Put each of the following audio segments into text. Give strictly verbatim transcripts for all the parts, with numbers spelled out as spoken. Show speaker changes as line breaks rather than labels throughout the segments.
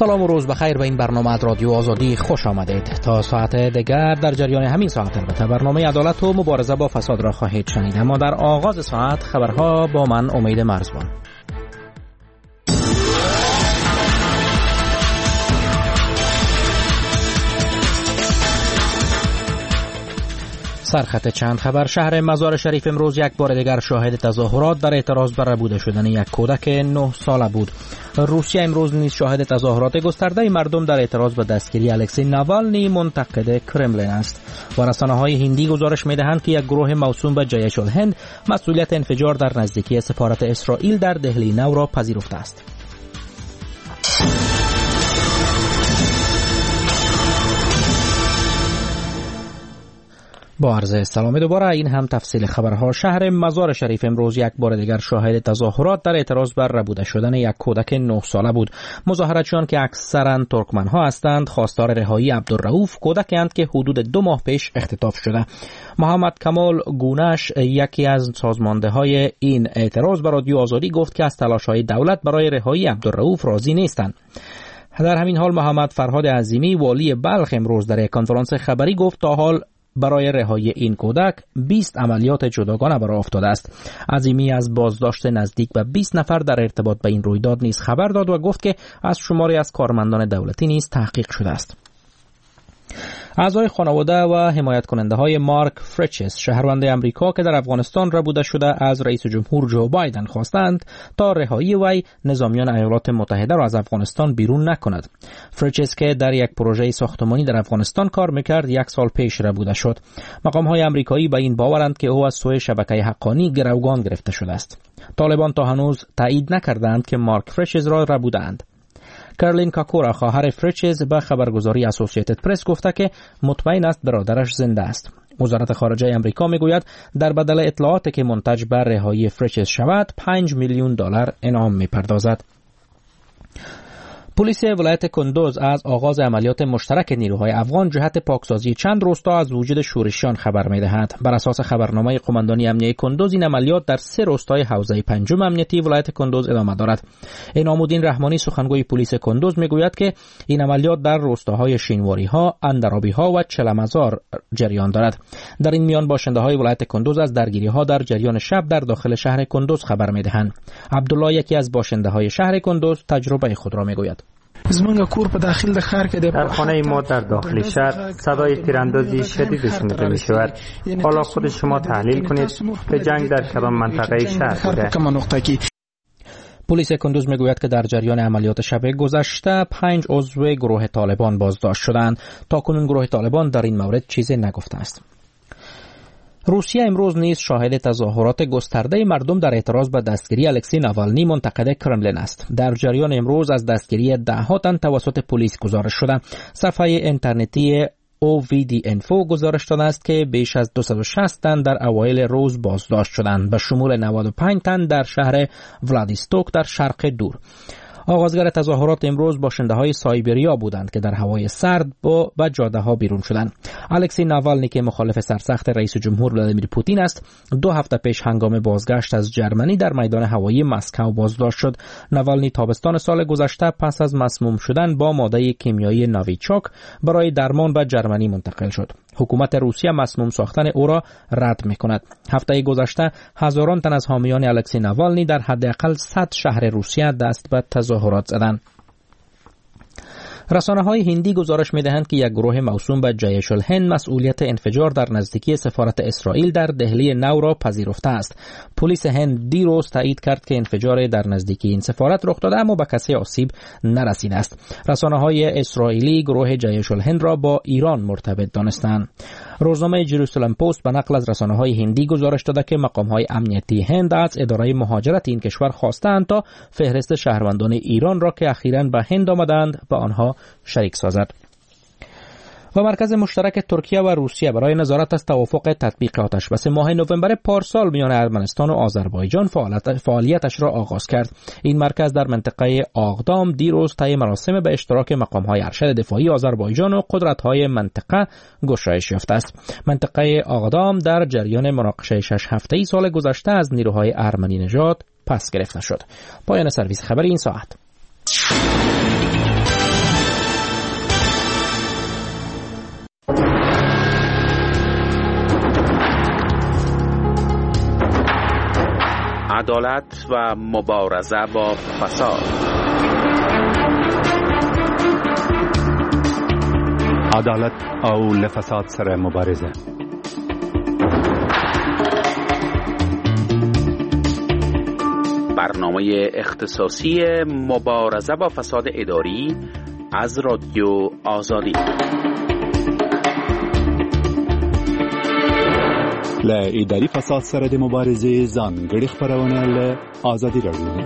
سلام و روز بخیر به این برنامه از رادیو آزادی خوش آمدید. تا ساعت دیگر در جریان همین ساعت البته برنامه عدالت و مبارزه با فساد را خواهید شنید، اما در آغاز ساعت خبرها با من امید مرزبان. سرخط چند خبر. شهر مزار شریف امروز یک بار دیگر شاهد تظاهرات در اعتراض بر ربوده شدن یک کودک نه ساله بود. روسیه امروز نیز شاهد تظاهرات گسترده مردم در اعتراض به دستگیری الکسی ناوالنی منتقد کرملین است و رسانه‌های هندی گزارش می‌دهند که یک گروه موسوم به جیش الهند مسئولیت انفجار در نزدیکی سفارت اسرائیل در دهلی نو را پذیرفته است. با عرض سلام دوباره، این هم تفصیل خبرها. شهر مزار شریف امروز یک بار دیگر شاهد تظاهرات در اعتراض بر ربوده شدن یک کودک نه ساله بود. مظاهرتچیان که اکثرا ترکمن ها هستند خواستار رهایی عبدالرؤوف، کودکی اند که حدود دو ماه پیش اختطاف شده. محمد کمال گونش، یکی از سازمانده های این اعتراض، به رادیو آزادی گفت که از تلاش های دولت برای رهایی عبدالرؤوف راضی نیستند. در همین حال محمد فرهاد عظیمی، والی بلخ، امروز در یک کنفرانس خبری گفت تا حال برای رهایی این کودک بیست عملیات جداگانه برآورده افتاده است. عظیمی از بازداشت نزدیک به بیست نفر در ارتباط به این رویداد نیز خبر داد و گفت که از شماری از کارمندان دولتی نیز تحقیق شده است. اعضای خانواده و حمایت کننده های مارک فرچز، شهروند امریکا که در افغانستان ربوده شده، از رئیس جمهور جو بایدن خواستند تا رهایی وی نظامیان ایالات متحده را از افغانستان بیرون نکند. فرچز که در یک پروژه ساختمانی در افغانستان کار میکرد، یک سال پیش ربوده شد. مقام های امریکایی به این باورند که او از سوی شبکه حقانی گروگان گرفته شده است. طالبان تا هنوز تایید نکردند که مارک فرچز را ربودند. کارلین کاکورا، خواهر فرچز، به خبرگزاری اسوسییتد پرس گفته که مطمئن است برادرش زنده است. وزارت خارجه امریکا میگوید در بدل اطلاعاتی که منتج بر رهایی فرچز شود، پنج میلیون دلار انعام میپردازد. پلیس ولایت کندوز از آغاز عملیات مشترک نیروهای افغان جهت پاکسازی چند روستا از وجود شورشیان خبر می‌دهد. بر اساس خبرنامه قماندانی امنیه کندوز، این عملیات در سه روستای حوزه پنجم امنیتی ولایت کندوز ادامه دارد. انعام‌الدین رحمانی، سخنگوی پلیس کندوز، میگوید که این عملیات در روستاهای شینواری‌ها، اندرابی‌ها و چلمزار جریان دارد. در این میان باشنده‌های ولایت کندوز از درگیری‌ها در جریان شب در داخل شهر کندوز خبر می‌دهند. عبدالله، یکی از باشنده‌های شهر کندوز، تجربه خود را میگوید.
در خانه ما در داخل شهر صدای تیراندازی شدید شنیده می شود. حالا خود شما تحلیل کنید که جنگ در کدام منطقه شهر بوده.
پلیس کندوز میگوید که در جریان عملیات شب گذشته پنج عضو گروه طالبان بازداشت شدند. تاکنون گروه طالبان در این مورد چیزی نگفته است. روسیه امروز نیز شاهد تظاهرات گسترده مردم در اعتراض به دستگیری الکسی ناوالنی منتقد کرملین است. در جریان امروز از دستگیری ده ها تن توسط پلیس گزارش شده. صفحه اینترنتی او وی دی انفو گزارش داده است که بیش از دویست و شصت تن در اوایل روز بازداشت شدند، به شمول نود و پنج تن در شهر ولادیستوک در شرق دور. آغازگر تظاهرات امروز باشنده های سایبریا بودند که در هوای سرد با به جاده ها بیرون شدند. الکسی ناوالنی که مخالف سرسخت رئیس جمهور ولادیمیر پوتین است، دو هفته پیش هنگام بازگشت از جرمنی در میدان هوایی مسکو بازداشت شد. ناوالنی تابستان سال گذشته پس از مسموم شدن با ماده کیمیایی نویچوک برای درمان به جرمنی منتقل شد. حکومت روسیه مسموم ساختن او را رد می‌کند. هفته گذشته هزاران تن از حامیان الکسی ناوالنی در حداقل صد شهر روسیه دست به تظاهرات زدند. رسانه‌های هندی گزارش می‌دهند که یک گروه موسوم به جیش الهند مسئولیت انفجار در نزدیکی سفارت اسرائیل در دهلی نو را پذیرفته است. پلیس هند دیروز تایید کرد که انفجار در نزدیکی این سفارت رخ داده، اما به کسی آسیب نرسیده است. رسانه‌های اسرائیلی گروه جیش الهند را با ایران مرتبط دانستند. روزنامه جروسالم پست به نقل از رسانه‌های هندی گزارش داده که مقام‌های امنیتی هند از اداره مهاجرت این کشور خواستند تا فهرست شهروندان ایران را که اخیراً به هند آمدند به آنها شریک سازد. و مرکز مشترک ترکیه و روسیه برای نظارت از توافق تطبیق آتشبس ماه نوامبر پارسال میان ارمنستان و آذربایجان فعالیت فعالیتش را آغاز کرد. این مرکز در منطقه آغدام دیروز طی مراسم به اشتراک مقام‌های ارشد دفاعی آذربایجان و قدرت‌های منطقه گشایش یافته است. منطقه آغدام در جریان مناقشه شش هفته‌ای سال گذشته از نیروهای ارمنی نژاد پس گرفته شد. پایان سرویس خبری این ساعت.
عدالت و مبارزه با فساد.
عدالت او لفساد سره مبارزه.
برنامه اختصاصی مبارزه با فساد اداری از رادیو آزادی.
له اداري فساد سره د مبارزې ځانګړي خبرونه له آزادي راډیو.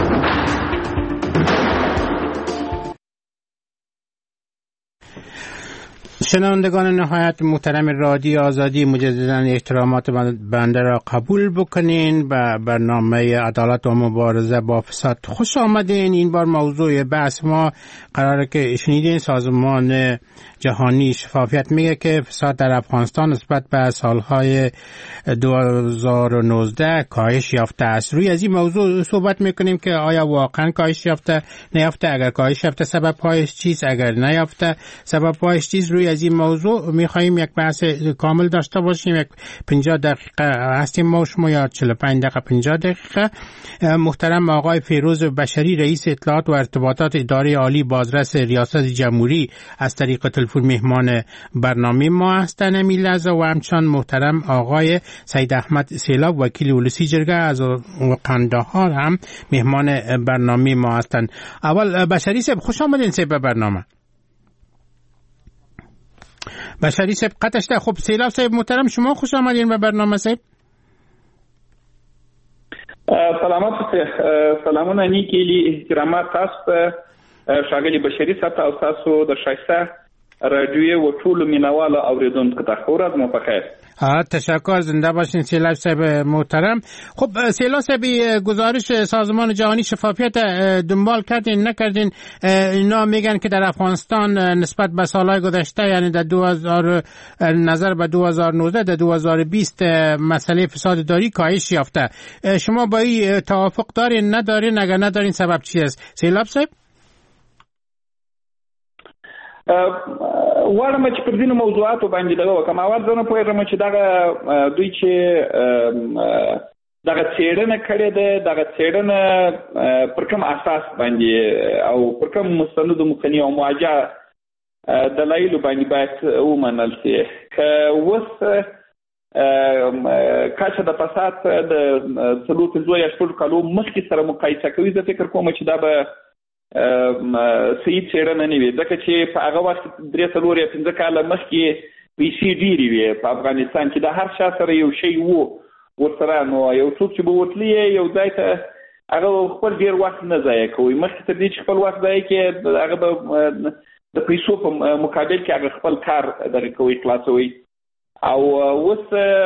شنوندگان نهایت محترم رادیو آزادی، مجددا احترامات بنده را قبول بکنین. به برنامه عدالت و مبارزه با فساد خوش آمدین. این بار موضوع بحث ما قراره که شنیدین سازمان جهانی شفافیت میگه که فساد در افغانستان نسبت به سالهای دو هزار و نوزده کاهش یافته است. روی از این موضوع صحبت میکنیم که آیا واقعا کاهش یافته نیافته، اگر کاهش یافته سبب‌هایش چیست، اگر نیافته سبب‌هایش چیست. روی از این موضوع میخواییم یک بحث کامل داشته باشیم. یک پنجاه دقیقه هستیم ما شما، یا چهل و پنج دقیقه پنجاه دقیقه. محترم آقای فیروز بشری، رئیس اطلاعات و ارتباطات اداره عالی بازرس ریاست جمهوری، از طریق تلفن مهمان برنامه ما هستند امی لحظه، و همچنان محترم آقای سید احمد سیلاب، وکیل ولسی جرگه از قندهار، هم مهمان برنامه ما هستند. اول بشری صاحب خوش آمدین صاحب به برنامه. بشری صاحب قطعش ده. خب سیلاب صاحب محترم شما خوش آمدین به برنامه صاحب.
سلامات سلامونه نیکی احترامات تاسو ښاغلي بشری صاحب او تاسو د شایسته رادیو و ټول مینوال اوریدونکو ته ښه ورځ مو په خیر.
تشکر، زنده باشین سیلاب صاحب محترم. خب سیلاب صاحب، گزارش سازمان جهانی شفافیت دنبال کردین نکردین؟ اینا میگن که در افغانستان نسبت به سالهای گذشته، یعنی در دو هزار نظر به دو هزار و نوزده در دو هزار و بیست مسئله فساد اداری کاهش یافته. شما با این توافق دارین ندارین؟ اگر ندارین سبب چی است سیلاب صاحب؟
واړم چې پر دې موضوعاتو باندې دغه وکم. اول زه نه پوهېږم چې دغه دوی چې دغه څېړنه کړې ده، دغه څېړنه پر کوم اساس باندې او پر کوم مستندو مخني او مواجه دلایلو باندې باید ومنل شي. که اوس کچه د فساد د څلور پنځه یا شپږ کالو مخکې سره مقایسه کوي، زه فکر کوم چې دا به صحیح څېړنه نه وي، ځکه چې په هغه وخت درې څلور یا پنځه کاله مخکې پیسې ډېرې وې په افغانستان کې، د هر چا سره یو شی و ورسره. نو یو څوک چې به ورتلي یو ځای ته، هغه خپل ډېر وخت نه ضایع کوي. مخکې تر دې چې خپل وخت ضایع کړي، هغه به د پیسو په مقابل کې هغه خپل کار دغه کوي، خلاصوي. او اوس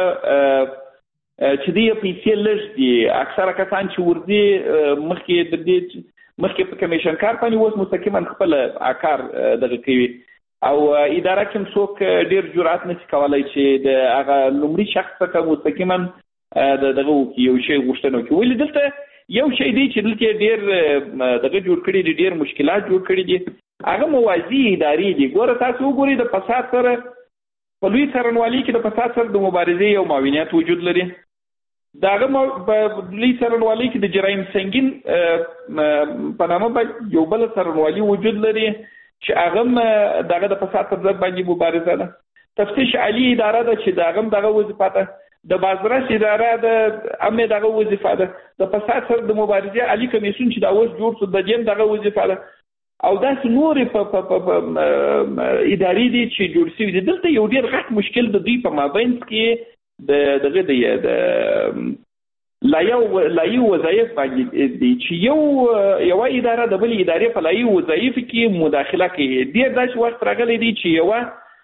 چې دې پیسې لږ دي، اکثره کسان چې ورځي مخکې د دې مخکې په کمیشن کار باندې اوس مستقیما خپل کار دغه کوي، او اداره کې څوک ډېر جرأت نشي کولای چې د هغه لومړي شخص څخه مستقیما دغه یو شی غوښتنه وکړي. ولې دلته یو شی دی چې دلته ډېر دغه جوړ کړي دي، ډېر مشکلات جوړ کړي دي، هغه موازي ادارې دي. ګوره تاسو وګورئ، د فساد سره په لوی څارنوالۍ کې د فساد سره د مبارزې یو معاونیت وجود لري. داغه په لوی څارنوالۍ کې د جرایم سنگین په نامه باندې یو بل څارنوالۍ وجود لري چې هغه دغه د فساد پر ضد باندې مبارزه ده. تفتیش عالی اداره ده چې دغه دغه وظیفه ده. د بازرس اداره ده، هم دغه وظیفه ده. د فساد سره د مبارزې عالی کمیسیون چې دا اوس جوړ شو، د دې دغه وظیفه ده. او داسې نورې په ادارې دي چې جوړ شوي دي. دلته یو ډېر غټ مشکل د دوی په مابین کې د دغه د لایو لایو وظایف باندې دي چې یو یو اداره د بل ادارې په لایو وظایف کې مداخله کوي. ډېر داسې وخت راغلی دی چې یو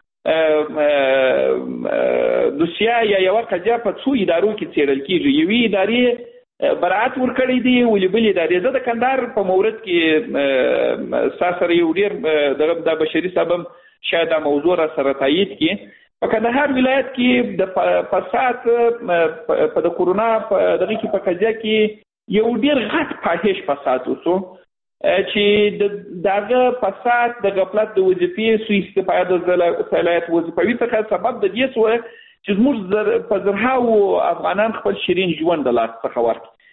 دوسیه یا یو قضیه په څو ادارو کې څېړل کېږي. یوې ادارې براعت ورکړی دی، ولې بلې ادارې. زه د کندهار په مورد کې ستا سره یو ډېر دغه د بشري صاحب شاید دا موضوع را سره تایید کړي. په کندهار ولایت کې د فساد په د کورونا په دغه کې په قضیه کې یو ډېر غټ فاحش فساد وشو. چې دغه فساد د غفلت د وظیفې سوء استفاده د صلاحیت وظیفوي څخه سبب د دې شو چې زموږ په زرهاو افغانان خپل شیرین ژوند د لاس څخه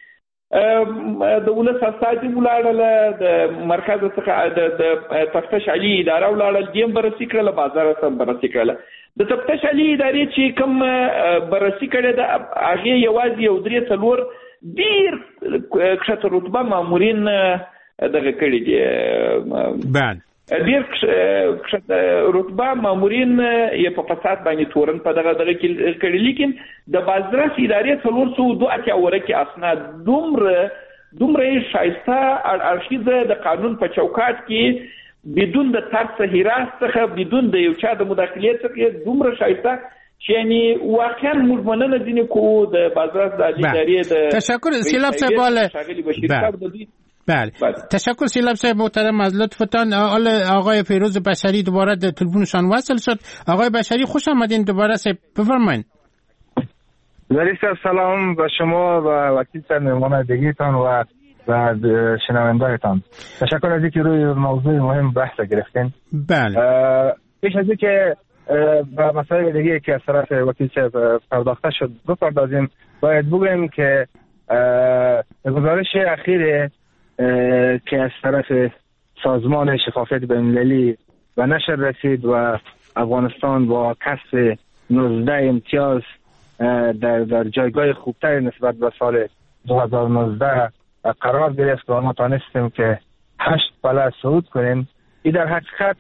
ورکړي. د ولس استازي ولاړل، د مرکز څخه د تفتیش علي اداره ولاړل، دیم بررسي کړل، بازار سم بررسي کړل. د تفتیش علي ادارې چې کوم بررسي کړي د هغه یوازې یو درې څلور ډیر کښته رتبه مامورین دغه کړي دي.
بله
ډیر رتبه مامورین یې په فساد باندې تورن په دغه دغه کې کړي، لیکن د بازرس ادارې څلور سوه دوه اتیا ورکې اسناد دومره دومره شایسته ارشیزه د قانون په چوکاټ کې بدون د ترس هراس څخه، بدون د یو چا د مداخلې څخه دومره شایسته چې یعنی واقعا موږ مننه دي کو د بازرس د ادارې د
تشکر سیلاب صاحب. بله تشکر سیلاب صاحب محترم از لطفتان. آقای فیروز بشری دوباره در تلفنشان وصل شد. آقای بشری خوش آمدین دوباره، بفرمایید.
ظریف صاحب سلام به شما و وکیل صاحب مهمان دیگیتان و و شنونده‌تان. تشکر از اینکه روی موضوع مهم بحث گرفتین.
بله.
پیش از اینکه به مسائل دیگه که از طرف وکیل صاحب پرداخته شد بپردازیم، باید بگویم که گزارش اخیر که از طرف سازمان شفافیت بین‌المللی و نشر رسید و افغانستان با کسب نوزده امتیاز در در جایگاه خوبتر نسبت به سال دو هزار و نوزده قرار گرفت و ما تانستیم که هشت پله صعود کنیم. این در حقیقت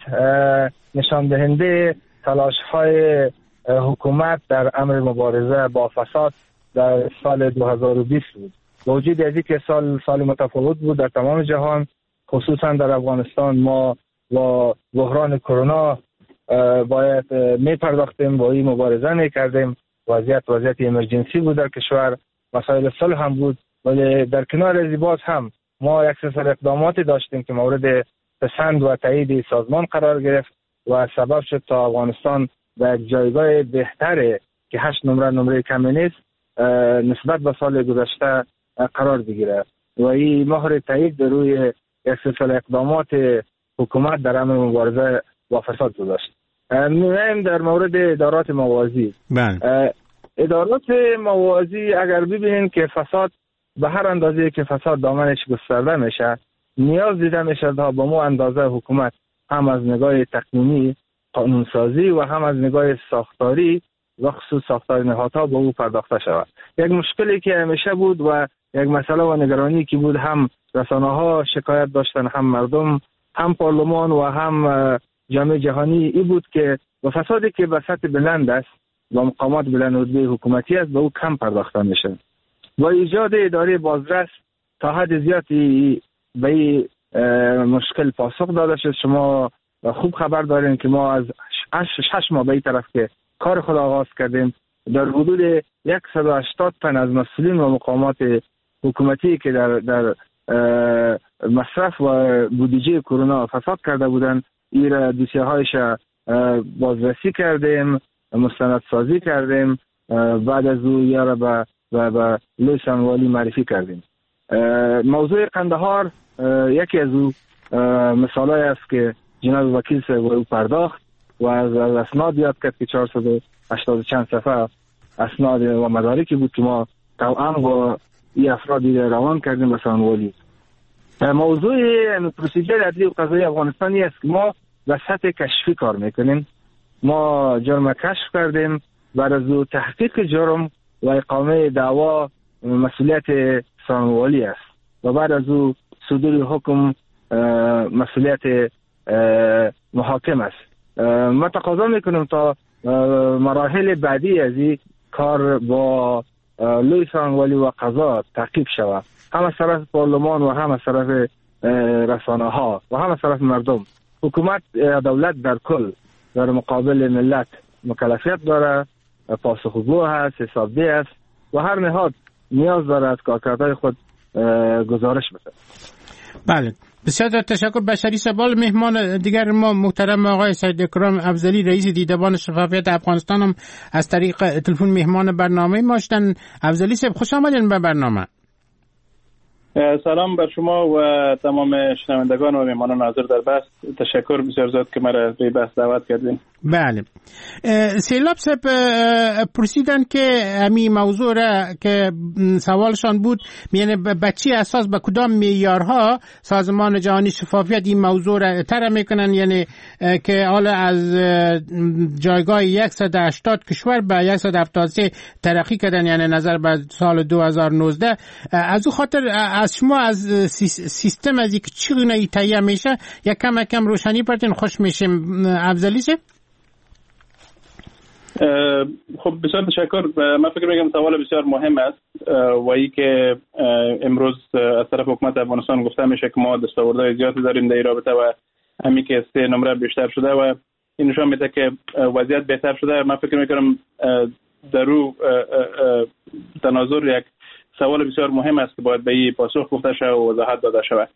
نشان دهنده تلاش های حکومت در امر مبارزه با فساد در سال دو هزار و بیست بود. با وجود از اینکه سال سال متفاوت بود در تمام جهان، خصوصا در افغانستان ما با بحران کرونا باید می پرداختیم، با این مبارزه می کردیم. وضعیت وضعیت امرجنسی بود در کشور، مسائل صلح هم بود، ولی در کنار از باز هم ما یک سلسله اقداماتی داشتیم که مورد پسند و تایید سازمان قرار گرفت و سبب شد تا افغانستان در یک جایگاه بهتره که هشت نمره نمره کمی نیست نسبت به سال گذشته قرار بگیره و این مهر تایید در روی یک سلسله اقدامات حکومت در امر مبارزه با فساد گذاشت. می‌بینیم در مورد ادارات موازی.
بله.
ادارات موازی اگر ببینین که فساد به هر اندازه که فساد دامنش گسترده میشه، نیاز دیده میشه تا با مو اندازه حکومت هم از نگاه تقنینی قانونسازی و هم از نگاه ساختاری و خصوص ساختار نهادها به او پرداخته شود. یک مشکلی که همیشه بود و یک مسئله و نگرانی که بود، هم رسانه‌ها شکایت داشتن، هم مردم، هم پارلمان و هم جامعه جهانی، ای بود که با فسادی که به سطح بلند است و مقامات بلند رتبه حکومتی است به او کم پرداخته میشه. با ایجاد اداره بازرس تا حد زیادی به این مشکل پاسخ داده شد. شما خوب خبر دارین که ما از شش ماه به این طرف که کار خود آغاز کردیم، در حدود صد و هشتاد تن از مسئولین و مقامات حکومتی که در در مصرف و بودجه کرونا فساد کرده بودند، این را دوسیه هایش بازرسی کردیم، مستند سازی کردیم، بعد از او یا را به به لوی سنوالی معرفی کردیم. موضوع قندهار یکی از او مثالای است که جناب وکیل صاحب او پرداخت و از اسناد یاد کرد که چهارصد و هشتاد و چند صفحه اسناد و مدارکی بود که ما توأم با این افرادی روان کردیم به سنوالی. موضوع پروسیجر عدلی و قضایی افغانستانی است که ما به سطح کشفی کار میکنیم. ما جرم کشف کردیم، بعد از او تحقیق جرم و اقامه دعوا مسئولیت سنوالی است و بعد از او صدور حکم مسئولیت محاکم است. ما تقاضا میکنیم تا مراحل بعدی از این کار با لوی سنوالی و قضا تعقیب شود، هم از طرف پارلمان و هم از طرف رسانه ها و هم از طرف مردم. حکومت دولت در کل در مقابل ملت مکلفیت داره، پاسخگو هست، حسابدهی است و هر نهاد نیاز داره از کارکردهای خود گزارش بده.
بله، بسیار تشکر. بشری سبال. مهمان دیگر ما محترم آقای سید اکرام افضلی، رئیس دیدبان شفافیت افغانستان، هم از طریق تلفن مهمان برنامه ما شدن. افضلی صاحب خوش آمدین به برنامه.
سلام بر شما و تمام شنوندگان و مهمانان حاضر در بحث. تشکر بسیار زیاد که مرا به بحث دعوت کردین.
بله. سیلاب صاحب پرسیدن که امی موضوع را که سوالشان بود، یعنی به چی اساس، به کدام معیارها سازمان جهانی شفافیت این موضوع را طرح میکنن، یعنی که حالا از جایگاه صد و هشتاد کشور به صد و هفتاد و سه ترقی کردن، یعنی نظر به سال دو هزار و نوزده. از او خاطر از شما از سیستم از اینکه چگونه تهیه میشه یک کم کم روشنی پرتین خوش میشه. افضلی شه؟
خب بسیار تشکر. من فکر میکنم سوال بسیار مهم است و ای که امروز از طرف حکومت افغانستان گفته میشه که ما دستاوردهای زیادی داریم در این رابطه و همین که سه نمره بیشتر شده و این نشان میده که وضعیت بهتر شده. من فکر میکنم در رو تناظر یک سوال بسیار مهم است که باید به این پاسخ گفته شود و وضاحت داده شود.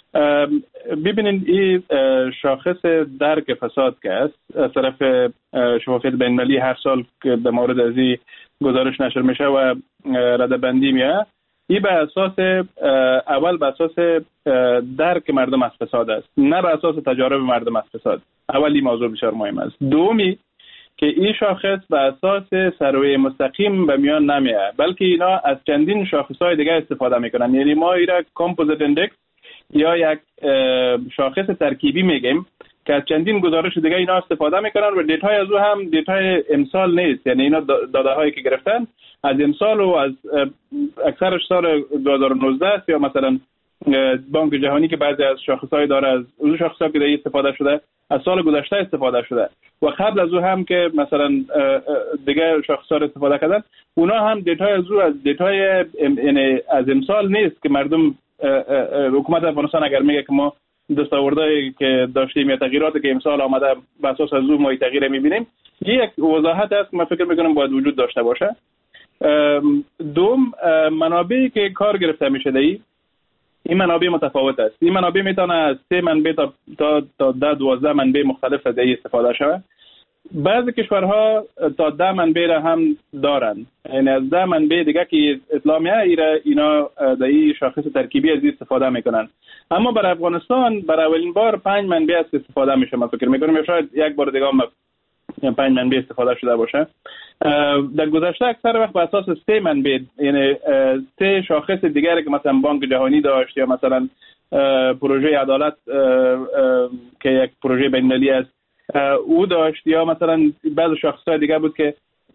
ببینید این شاخص درک فساد که است از طرف شفافیت بین‌المللی هر سال که در مورد از این گزارش نشر میشه و رده‌بندی میشه، این به اساس اول به اساس درک مردم از فساد است، نه به اساس تجارب مردم از فساد. اول این موضوع بسیار مهم است. دومی که این شاخص به اساس سروی مستقیم به میان نمیاد، بلکه اینا از چندین شاخص‌های دیگه استفاده میکنن. یعنی ما اینا کامپوزیت اندکس یا یک شاخص ترکیبی میگیم که از چندین گزارش دیگه اینا استفاده میکنن و دیتاهای از او هم دیتاهای امسال نیست. یعنی اینا داده هایی که گرفتن از امسال و از اکثرش سال دو هزار و نوزده است، یا مثلا بانک جهانی که بعضی از شاخص‌های داره از اون شاخص‌ها که دیگه استفاده شده از سال گذشته استفاده شده و قبل از او هم که مثلا دیگه شاخص‌ها استفاده کردن، اونا هم دیتاهای از او از دیتاهای یعنی از امسال نیست که مردم حکومت افغانستان اگر میگه که ما دستاوردهایی که داشتیم یا تغییراتی که امسال آمده بر اساس از او ما تغییر میبینیم، یک وضاحت است من فکر میکنم باید وجود داشته باشه. دوم، منابعی که کار گرفته میشه دی این منابع متفاوت است. این منابع میتونه از سه منبع تا تا تا ده دوازده منبع مختلف از این استفاده شود. بعضی کشورها تا ده منبع را هم دارن، یعنی از ده منبع دیگه که اطلاع میاد اینا در این شاخص ترکیبی از استفاده میکنن. اما برای افغانستان برای اولین بار پنج منبع است استفاده میشه. من فکر میکنم یا شاید یک بار دیگه هم پنج منبع استفاده شده باشه. در گذشته اکثر وقت به اساس سه منبع، یعنی سه شاخص دیگری که مثلا بانک جهانی داشت یا مثلا پروژه عدالت که یک پروژه بین‌المللی است او داشت، یا مثلا بعض شاخص‌های دیگه بود که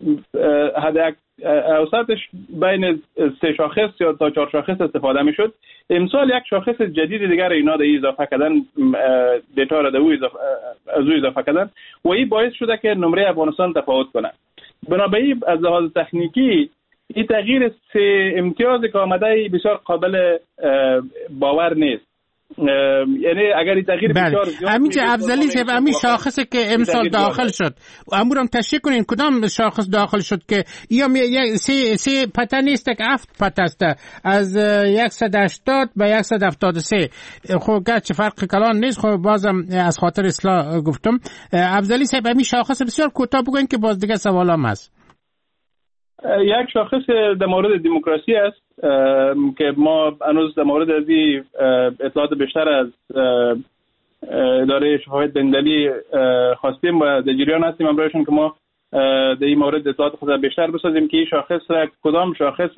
حد اوسطش بین سه شاخص یا تا چهار شاخص استفاده میشد. امسال یک شاخص جدید دیگر اینا ده اضافه کردن، دیتا را ده او اضافه از او اضافه کردن و این باعث شده که نمره افغانستان تفاوت کنه. بنابراین از لحاظ تکنیکی این تغییر سه امتیاز که آمده بسیار قابل باور نیست. یعنی اگر این تغییر بسیار زیاد
همین که افضلی شب همین شاخصی که امسال داخل شد امورم تشریح کنین کدام شاخص داخل شد که یا سه سه پته نیست که هفت پته است از صد و هشتاد به صد و هفتاد و سه. خب گرچه فرق کلان نیست، خب بازم از خاطر اصلاح گفتم. افضلی شب همین شاخص بسیار کوتاه بگوین که باز دیگه سوالام هست.
یک شاخص در مورد دموکراسی است که ما هنوز در مورد از این اطلاعات بیشتر از اداره شفافیت بین‌المللی خواستیم و در جریان هستیم امروزشون که ما در این مورد اطلاعات خود بیشتر بسازیم که این شاخص را کدام شاخص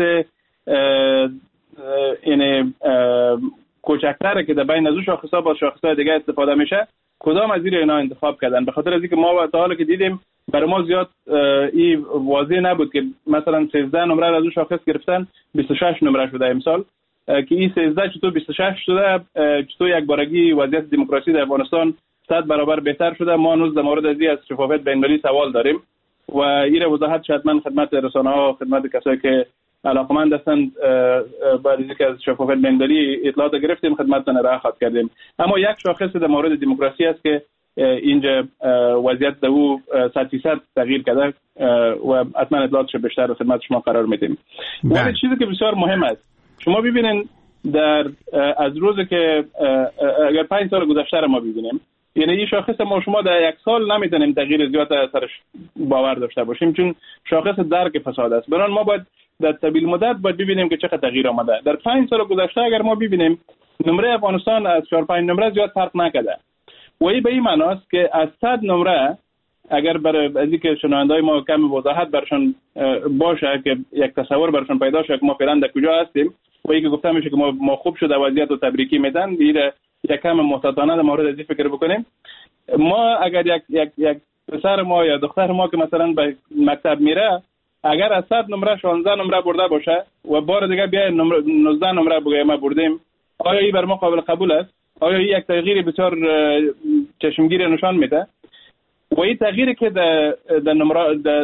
این کوچکتره که در بین از اون شاخص‌ها با شاخص‌های دیگه استفاده میشه کدام از اینا انتخاب کردن. به خاطر از اینکه ما تا حالا که دیدیم برای ما زیاد این واضح نبود که مثلا سیزده نمره از اون شاخص گرفتن بیست و شش نمره شده امسال، که این سیزده چطور بیست و شش شده، چطور یک بارگی وضعیت دموکراسی در افغانستان صد برابر بهتر شده. ما هنوز در مورد از از شفافیت بین‌المللی سوال داریم و این وضاحت شاید خدمت رسانه‌ها خدمت کسایی که علاقمند هستند بعد از اینکه از شفافیت بین‌المللی اطلاعات گرفتیم خدمتتون ارائه خواهد کردیم. اما یک شاخص در مورد دموکراسی است که اینجا وضعیت در او صد فیصد تغییر کرده و حتما اطلاعاتش بیشتر خدمت شما قرار میدیم. ولی چیزی که بسیار مهم است شما ببینید در از روزی که اگر پنج سال گذشته را ما ببینیم، یعنی این شاخص ما شما در یک سال نمیتونیم تغییر زیاد سرش باور داشته باشیم چون شاخص درک فساد است. برای ما باید در طویل مدت باید ببینیم که چقدر تغییر آمده. در پنج سال گذشته اگر ما ببینیم نمره افغانستان از چهار پنج نمره زیاد فرق نکرده و این به این معناست که از صد نمره اگر برای از اینکه شنونده‌های ما کم وضاحت برشان باشه که یک تصور برشان پیدا شه که ما فعلا در کجا هستیم و اینکه گفته میشه که ما ما خوب شده وضعیت و تبریکی میدن، دیگه یک کم محتاطانه در مورد از این فکر بکنیم. ما اگر یک یک یک پسر ما یا دختر ما که مثلا به مکتب میره اگر از صد نمره شانزده نمره برده باشه و بار دیگه بیا نوزده نمره بگه ما بردیم، آیا این بر ما قابل قبول است؟ آیا این یک تغییر بسیار چشمگیر نشان میده؟ و این تغییری که در در نمره در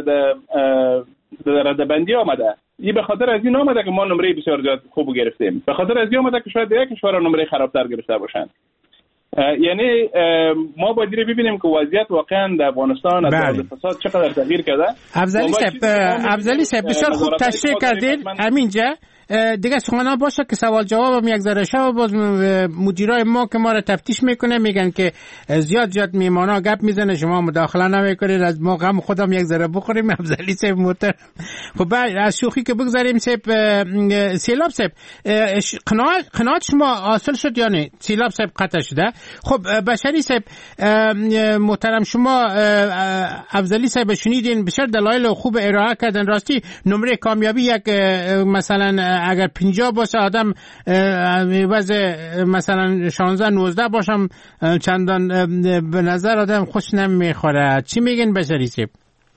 در ردبندی آمده، این به خاطر از این آمده که ما نمره بسیار زیاد خوب گرفتیم، به خاطر از این آمده که شاید یک کشور نمره خرابتر گرفته باشند. یعنی ما باید ببینیم که وضعیت واقعا در افغانستان از لحاظ فساد چقدر تغییر کرده.
افضلی صاحب افضلی صاحب بسیار خوب تشریح کردید. همینجا دیگه سخنان باشه که سوال جواب هم یک ذره شب باز مدیرای ما که ما را تفتیش میکنه میگن که زیاد زیاد میمانا گپ میزنه شما مداخله نمیکنید، از ما غم خودم یک ذره بخوریم. افضلی صاحب محترم، خب از شوخی که بگذاریم صاحب، سیلاب صاحب قناعت قناعت شما حاصل شد یا نه؟ سیلاب صاحب قطع شده. خب بشری صاحب محترم، شما افضلی صاحب شنیدین بسیار دلایل خوب ارائه کردن. راستی نمره کامیابی یک مثلا اگر پنجاه باشه آدم وضع مثلا شانزده نوزده باشم چندان به نظر آدم خوش نمیخوره. چی میگن بشری صاحب؟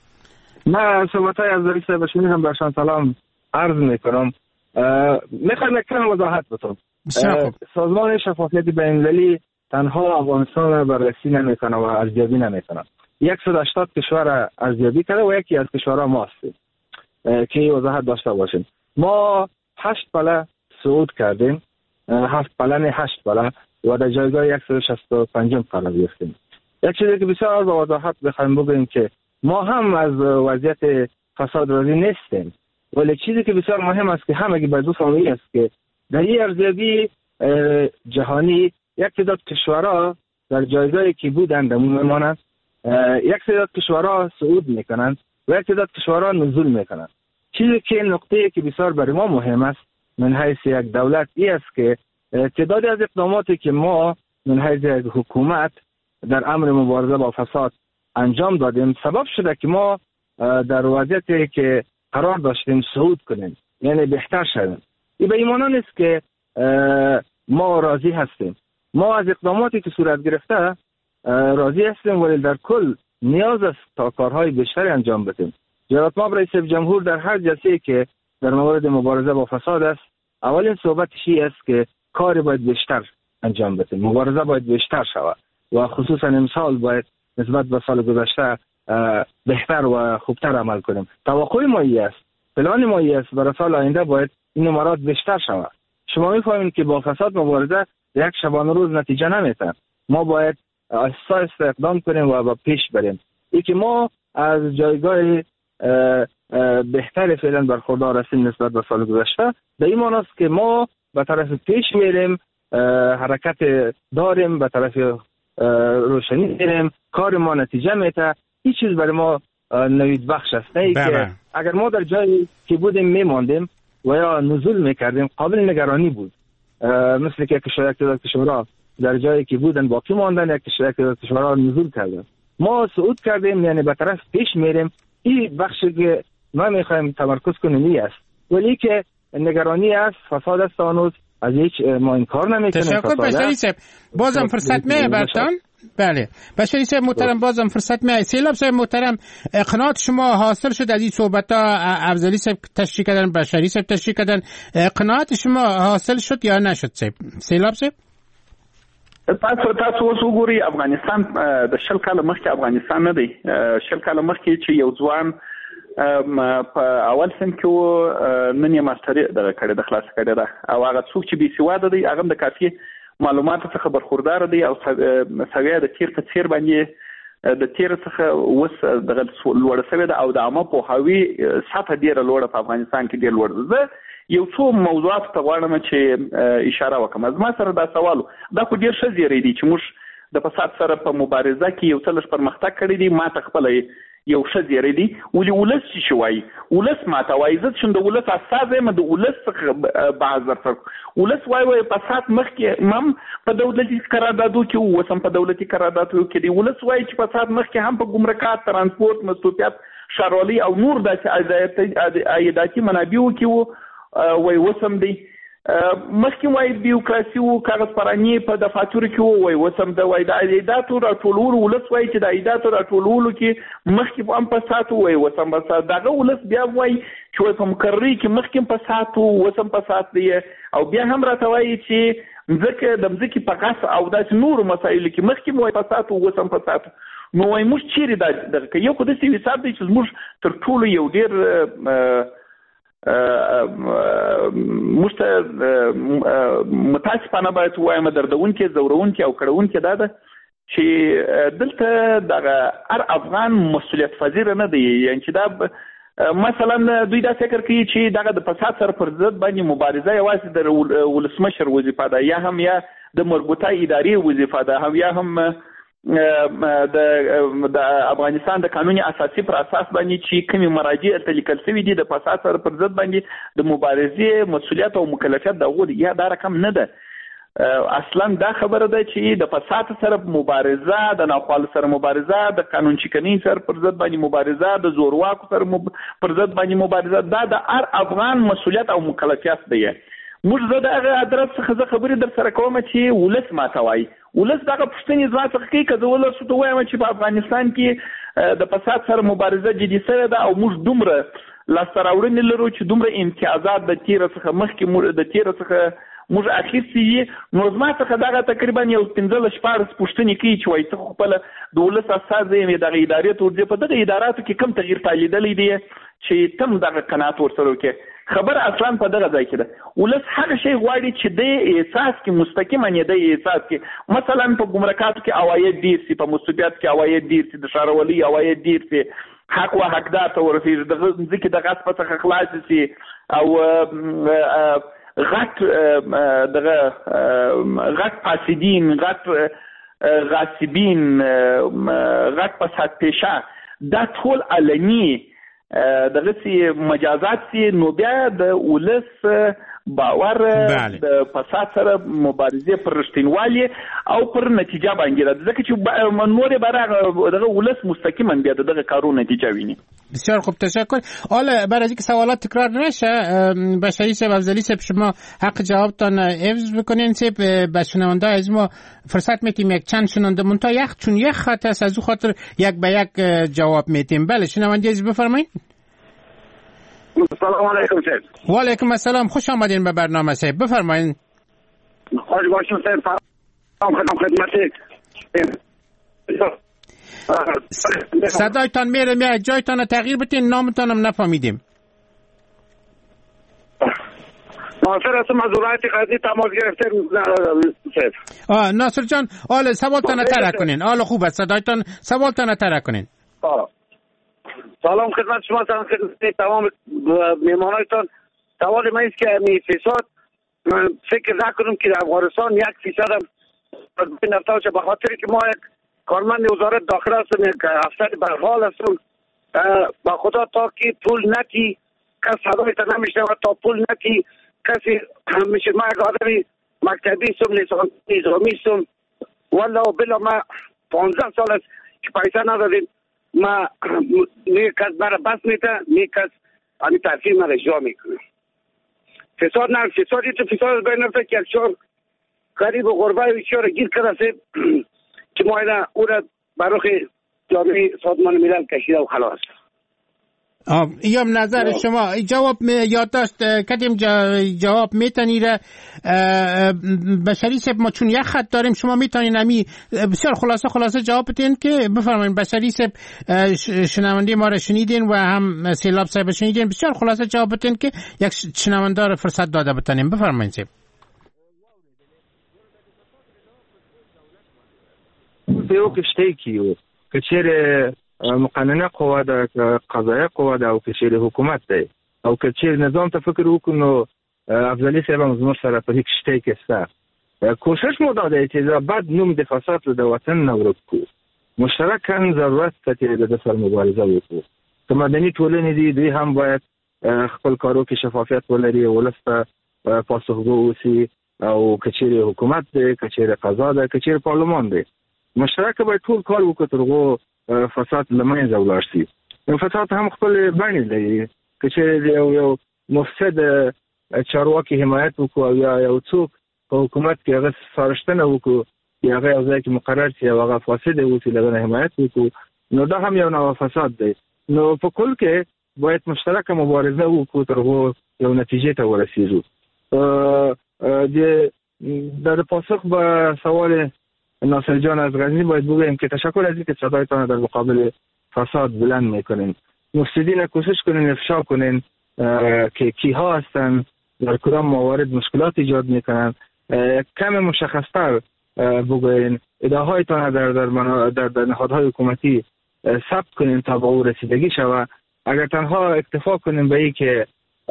من صحبتای از افضلی صاحب شنیدم، برشان سلام عرض میکنم. میخوام یک کم وضاحت بدم. سازمان شفافیت بین‌المللی تنها افغانستان را بررسی نمیکنه و ارزیابی نمیکنه. صد و هشتاد کشور ارزیابی کرده و یکی از کشورها ما هستیم که وضاحت داشته باشیم. ما هشت پله صعود کردیم، هفت پله نه هشت پله و در جایگاه صد و شصت و پنج قرار گرفتیم. یک چیزی که بسیار با وضاحت بخوایم بگیم که ما هم از وضعیت فساد راضی نیستیم، ولی چیزی که بسیار مهم است که همگی به دو سامی است که در این ارزیابی جهانی یک تعداد کشورها در جایگاهی که بودند میمانند، یک تعداد کشورها صعود میکنند و یک تعداد کشورها نزول میکنند. چیزی که نقطه‌ای که بسیار برای ما مهم است من حیث یک دولت ای است که تعدادی از اقداماتی که ما من حیث یک حکومت در امر مبارزه با فساد انجام دادیم سبب شده که ما در وضعیتی که قرار داشتیم صعود کنیم، یعنی بهتر شدیم. این به این معنی نیست که ما راضی هستیم. ما از اقداماتی که صورت گرفته راضی هستیم، ولی در کل نیاز است تا کارهای بیشتری انجام بدیم. جناب ما رئیس جمهور در هر جلسه‌ای که در مورد مبارزه با فساد است، اولین صحبتش این است که کار باید بیشتر انجام بدیم، مبارزه باید بیشتر شود و خصوصا امسال باید نسبت به سال گذشته بهتر و خوبتر عمل کنیم. توقع ما این است، پلان ما این است برای سال آینده باید این نمرات بیشتر شود. شما می‌فهمید که با فساد مبارزه یک شبانه روز نتیجه نمیده. ما باید آهسته آهسته اقدام کنیم و با پیش بریم. ای که ما از جایگاه بهتر فعلا برخوردار هستیم نسبت به سال گذشته، به این معنی است که ما به طرف پیش میریم، حرکت داریم، به طرف روشنی میریم، کار ما نتیجه میده. این چیز برای ما نوید بخش است. نه که اگر ما در جایی که بودیم میماندیم و یا نزول میکردیم قابل نگرانی بود، مثل که کشور یک کشورها در جایی که بودن باقی ماندن، یک کشور کشورها نزول کردن. ما صعود کردیم، یعنی به طرف پیش میریم. این بخشی که ما میخوایم تمرکز کنیم این است، ولی که نگرانی است، فساد است، آنوز از هیچ ما انکار نمیکنیم.
تشکر بشری صاحب، بازم فرصت میه برتان. بله بشری صاحب محترم، بازم فرصت میه. سیلاب صاحب محترم، قناعت شما حاصل شد از این صحبت ها؟ افضلی صاحب تشریح کردن، بشری صاحب تشریح کردن، قناعت شما حاصل شد یا نشد صاحب؟ سیلاب صاحب
تاسو تاسو اوس وګورئ، افغانستان د شل کاله مخکې افغانستان نه دی. شل کاله مخکې چې یو ځوان په اول سم کې و نن یې ماستري دغه کړې د خلاص کړې ده، او هغه څوک چې بې سواده دی هغه د کافي معلوماتو څخه برخوردار دی او سویه د تیر په څیر باندې د تیر څخه اوس دغه لوړه سوې ده او د عامه پوهاوي سطح ډېره لوړه په افغانستان کې ډېر لوړ ده. یو څو موضوعات ته غواړم چې اشاره وکړم. زما سره دا سوال دا خو ډېر ښه زیری دی چې موږ د فساد سره په مبارزه کې یو څه لږ پرمختګ کړی دی. ما ته خپله یو ښه زیری دی. ولې ولس چې شوی ولس ماته وایي زه چې د ولس استازی یم د ولس څخه بحث درته ولس وایي وایي فساد مخکې هم په دولتي قراردادو کې و اوس هم په دولتي قراردادو کې دی. ولس وایي چې فساد مخکې هم په ګمرکات ترانسپورت مصروفیت ښاروالۍ او نور داسې عایداتي منابعو کې و وایي اوس هم دی. مخکې وایي بیوکراسي و کاغذ پراني په دفاترو کې و وایي اوس هم د وایي د عایداتو راټولولو ولس وایي چې د عایداتو راټولولو کې مخکې هم فساد و وایي اوس هم فساد. دغه ولس بیا وایي چې په مقرري کې مخکې هم فساد و اوس هم فساد دی او بیا هم راته وایي چې مځکه د مځکې په غصب او داسې نورو مسایلو کې مخکې وایي فساد و اوس هم فساد. نو وایي موږ چیرې دا دغه یو خو داسې حساب دی چې موږ تر ټولو یو ډېر موږ ته متاسفانه باید ووایم دردونکې ځورونکې او کړونکې دا ده چې دلته دغه هر افغان مسؤلیت پذیره نه دی. یعنې چې دا مثلا دوی دا فکر کوي چې دغه د فساد سره پر ضد باندې مبارزه یوازې د ولسمشر وظیفه ده یا هم یا د مربوطه ادارې وظیفه ده هم یا هم د د افغانستان د قانوني اساسي پر اساس باندې چې کومې مراجع ته لیکل شوي دي د فساد سره پر ضد باندې د مبارزې مسؤلیت او مکلفیت دغه یا دا رقم نه ده. اصلا دا خبره ده چې د فساد سره مبارزه د ناخوالو سره مبارزه د قانون چکنۍ سره پر ضد باندې مبارزه د زورواکو سره مب... پر ضد باندې مبارزه دا د هر افغان مسؤلیت او مکلفیت دی. موږ زه د هغه ادرس څخه زه خبرې در سره کوم چې ولس ماته وایي ولس دغه پوښتنې زما څخه کوي که زه ولسو ته وایم چې په افغانستان کې د فساد سره مبارزه جدي سوې ده او موږ دومره لاسته راوړنې لرو چې دومره امتیازات د تیره څخه مخکې د تیره څخه موږ اخیستي دي نو زما څخه دغه تقریبا یو پنځلس شپاړس پوښتنې کوي چې وایي ته خو خپله د ولس استازی یم دغه ادارې ته ورځې په دغه اداراتو کې کوم تغییر تا لیدلی دی چې تم دغه قناعت ورسره وکړې. خبر اصلا په دغه ځای کې ده ولس هغه شی غواړي چې د احساس کې مستقیما یې د احساس کې مثلا په ګمرکاتو کې عواید ډیر سي په مصروفیت کې عواید ډیر سي د ښاروالۍ عواید ډیر سي حق و حقدار ته ورسېږي د ځمکې د غصب څخه خلاص سي او غټ دغه غټ فاسدین غټ غاصبین غټ فساد پیشه دا ټول علني دغه سي مجازات سي نو بیا د ولس باور د فساد سره مبارزه پر رښتینوالي او پر نتیجه باندې ده ځکه چې نور برای دغه ولس مستقیما بیا دغه کارونه نتیجه ویني.
بسیار خوب تشکر. حالا برای اینکه سوالات تکرار نشه بشری صاحب افضلی صاحب شما حق جوابتان حفظ بکنین صاحب به شنونده از ما فرصت میتیم یک چند شنونده منتها یک چون یک خط است از او خاطر یک به یک جواب میتیم. بله شنونده از بفرمایید.
سلام علیکم صاحب.
و علیکم السلام خوش آمدین به برنامه صاحب بفرمایید.
خوش باشین صاحب. سلام خدمت
صدایتان میره میاد جایتان تغییر بتین نامتانم نفهمیدیم.
ناصر هستم از ولایت غزنی تماس گرفته صاحب.
آه ناصر جان حالا سوالتان ترک کنین. حالا خوب است صدایتان سوالتان ترک کنین.
آه سلام خدمت شما سلام خدمت تمام میهمانانتان. سوال من است که می فساد فکر نکنم که در افغانستان یک فیصد هم نفته باشه به خاطر که ما یک کارمند وزارت داخله هستم یک افسر برحال هستم با خدا تا که پول نتی کس صدایت نمیشه و تا پول نتی کسی میشه ما یک آدمی مکتبی هستم نظامی هستم والا و بلا ما پانزده سال است که پیسه ندادیم ما نیک کس مرا بس میده نیک کس همی تحصیل مرا اجرا میکنه. فساد نه فسادی تو فساد بین نفته که یک شهر قریب و غربه و شهر گیر کرده که ما اینا او را برای جامعه سازمان ملل کشیده و خلاص.
ایام نظر شما جواب یادداشت کردیم جواب میتونی را بشری صاحب ما چون یک خط داریم شما میتونین امی بسیار خلاصه خلاصه جواب بدین که بفرمایید. بشری صاحب شنونده ما را شنیدین و هم سیلاب صاحب شنیدین بسیار خلاصه جواب بدین که یک شنونده را فرصت داده بتونیم بفرمایید صاحب.
یو کشته کیو کچره مقننه قوا ده قضایه قوا ده او کچیر حکومت ده او کچیر نظام ته فکر وکړو افضلی صاحب زموږ سره په هیڅ شته کې ستا کوشش مو دا دی چې بد نوم د فساد د وطن نه ورکو مشترکاً ضرورت ته د سر مبارزه وکړو. که مدني ټولنې دي دوی هم باید خپل کارو کې شفافیت ولري، ولسته پاسخگو اوسي، او کچېرې حکومت دی، کچېرې قضا ده، کچېرې پارلمان دی، مشترک باید ټول کار وکړو تر هغو فساد له منځه ولاړ شي. فساد هم خپل بڼې لري، کچېرې یو یو مفسد چارواکي حمایت وکړو او یا یو څوک په حکومت کې هغه سپارښتنه وکړو چې هغه یو ځای کې مقرر شي او هغه فاسد اوسي، له هغه حمایت وکړو، نو دا هم یو نوع فساد دی. نو په کل کې باید مشترکه مبارزه وکړو تر هغو یو نتیجې ته ورسیږو. در پاسخ به سوال ناصر جان از غزنی باید بگویم که تشکر از اینکه صدایتان در مقابل فساد بلند میکنین. مفسدین کوشش کنین افشا کنین که کیها هستن، در کدام موارد مشکلات ایجاد میکنن، کم مشخصتر بگوین، ادعاهایتان در در, در, در نهادهای حکومتی ثبت کنین تا به او رسیدگی شود. اگر تنها اکتفا کنیم به این که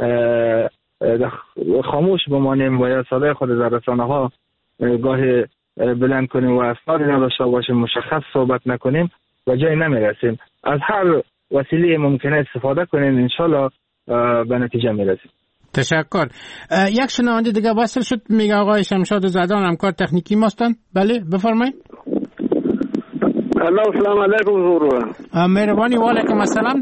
خاموش بمانیم و یا صدای خود در رسانه ها گاه بلند کنیم و اسنادی نداشته باشیم، مشخص صحبت نکنیم، و جای نمیرسیم. از هر وسیله ممکنه استفاده کنیم، انشالله به نتیجه میرسیم.
تشکر. یک شنونده دیگه وصل شد، میگه آقای شمشاد زدان همکار تکنیکی ماستن. بله بفرمایید.
الله السلام علیکم ورور.
مهربانی و علیکم السلام.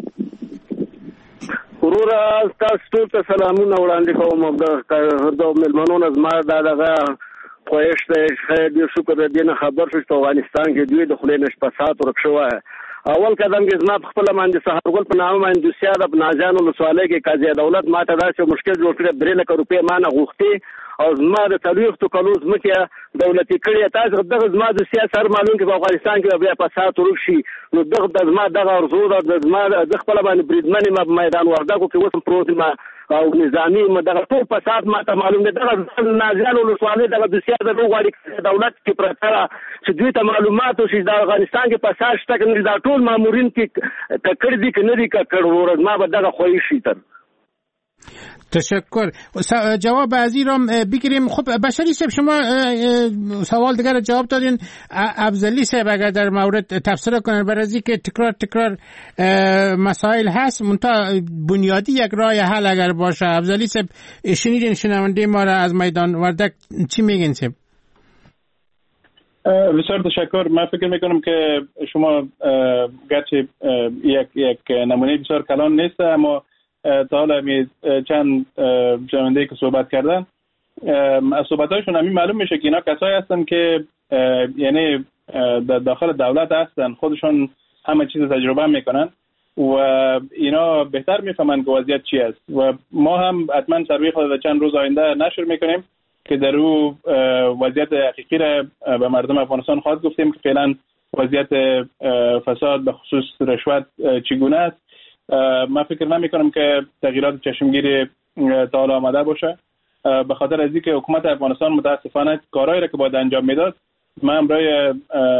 ورور تاسو ټول ته سلامونه وړاندې کوم. د ملمنو نظم دا دغه خوښ دی، خیر دی، شکر دې نه خبر شو چې افغانستان کې دوی د خلینش فساد ورک شوی. اول قدم کې زما په خپل باندې سحرګل په نامه باندې دوسیا د نازانو لسواله کې قاضي دولت ماته داسې مشکل جوړ کړی، درې لکه روپۍ مانه غوښتي او زما د څلوېښتو کلو ځمکې دولتي کړې. تاسو دغه زما د سیاست معلوم کې په افغانستان کې بیا فساد ورک شي، نو دغه د زما دغه ارزو د زما د خپل باندې بریدمن ما په میدان وردګو کې اوس پروت ما او نظامی دغه ټول فساد ماته معلوم دی. دغه نازانو لسواله دغه د سیاست د غواړي دولت کې پرتره چې دوی ته معلومات او چې د افغانستان کې فساد شته کنه، دا ټول مامورین کې ککړ دي کنه دي ککړ ورځ ما به دغه خوښ شي. تر
تشکر. جواب از ایران بگیریم. خب بشری صاحب شما سوال دیگر جواب دادین. افضلی صاحب اگر در مورد تفسیر کنن برای از اینکه تکرار تکرار مسائل هست منتها بنیادی یک راه حل اگر باشه. افضلی صاحب شنیدین شنونده ما را از میدان وردک، چی میگین صاحب؟
بسیار تشکر. من فکر میکنم که شما گرچه یک یک نمونه بسیار کلان نیست، اما تا حالا می چند جوانده که صحبت کردن از صحبت‌هایشون همین معلوم میشه که اینا کسایی هستن که یعنی در داخل دولت هستن، خودشون همه چیز تجربه میکنن و اینا بهتر میفهمن که وضعیت چی است. و ما هم حتما سروی خود در چند روز آینده نشر میکنیم که در او وضعیت حقیقی را به مردم افغانستان خواهد گفتیم که فعلا وضعیت فساد به خصوص رشوت چگونه است. من فکر نمی کنم که تغییرات چشمگیری تا حالا آمده باشه، به خاطر از اینکه حکومت افغانستان متاسفانه کارهایی را که باید انجام میداد. من برای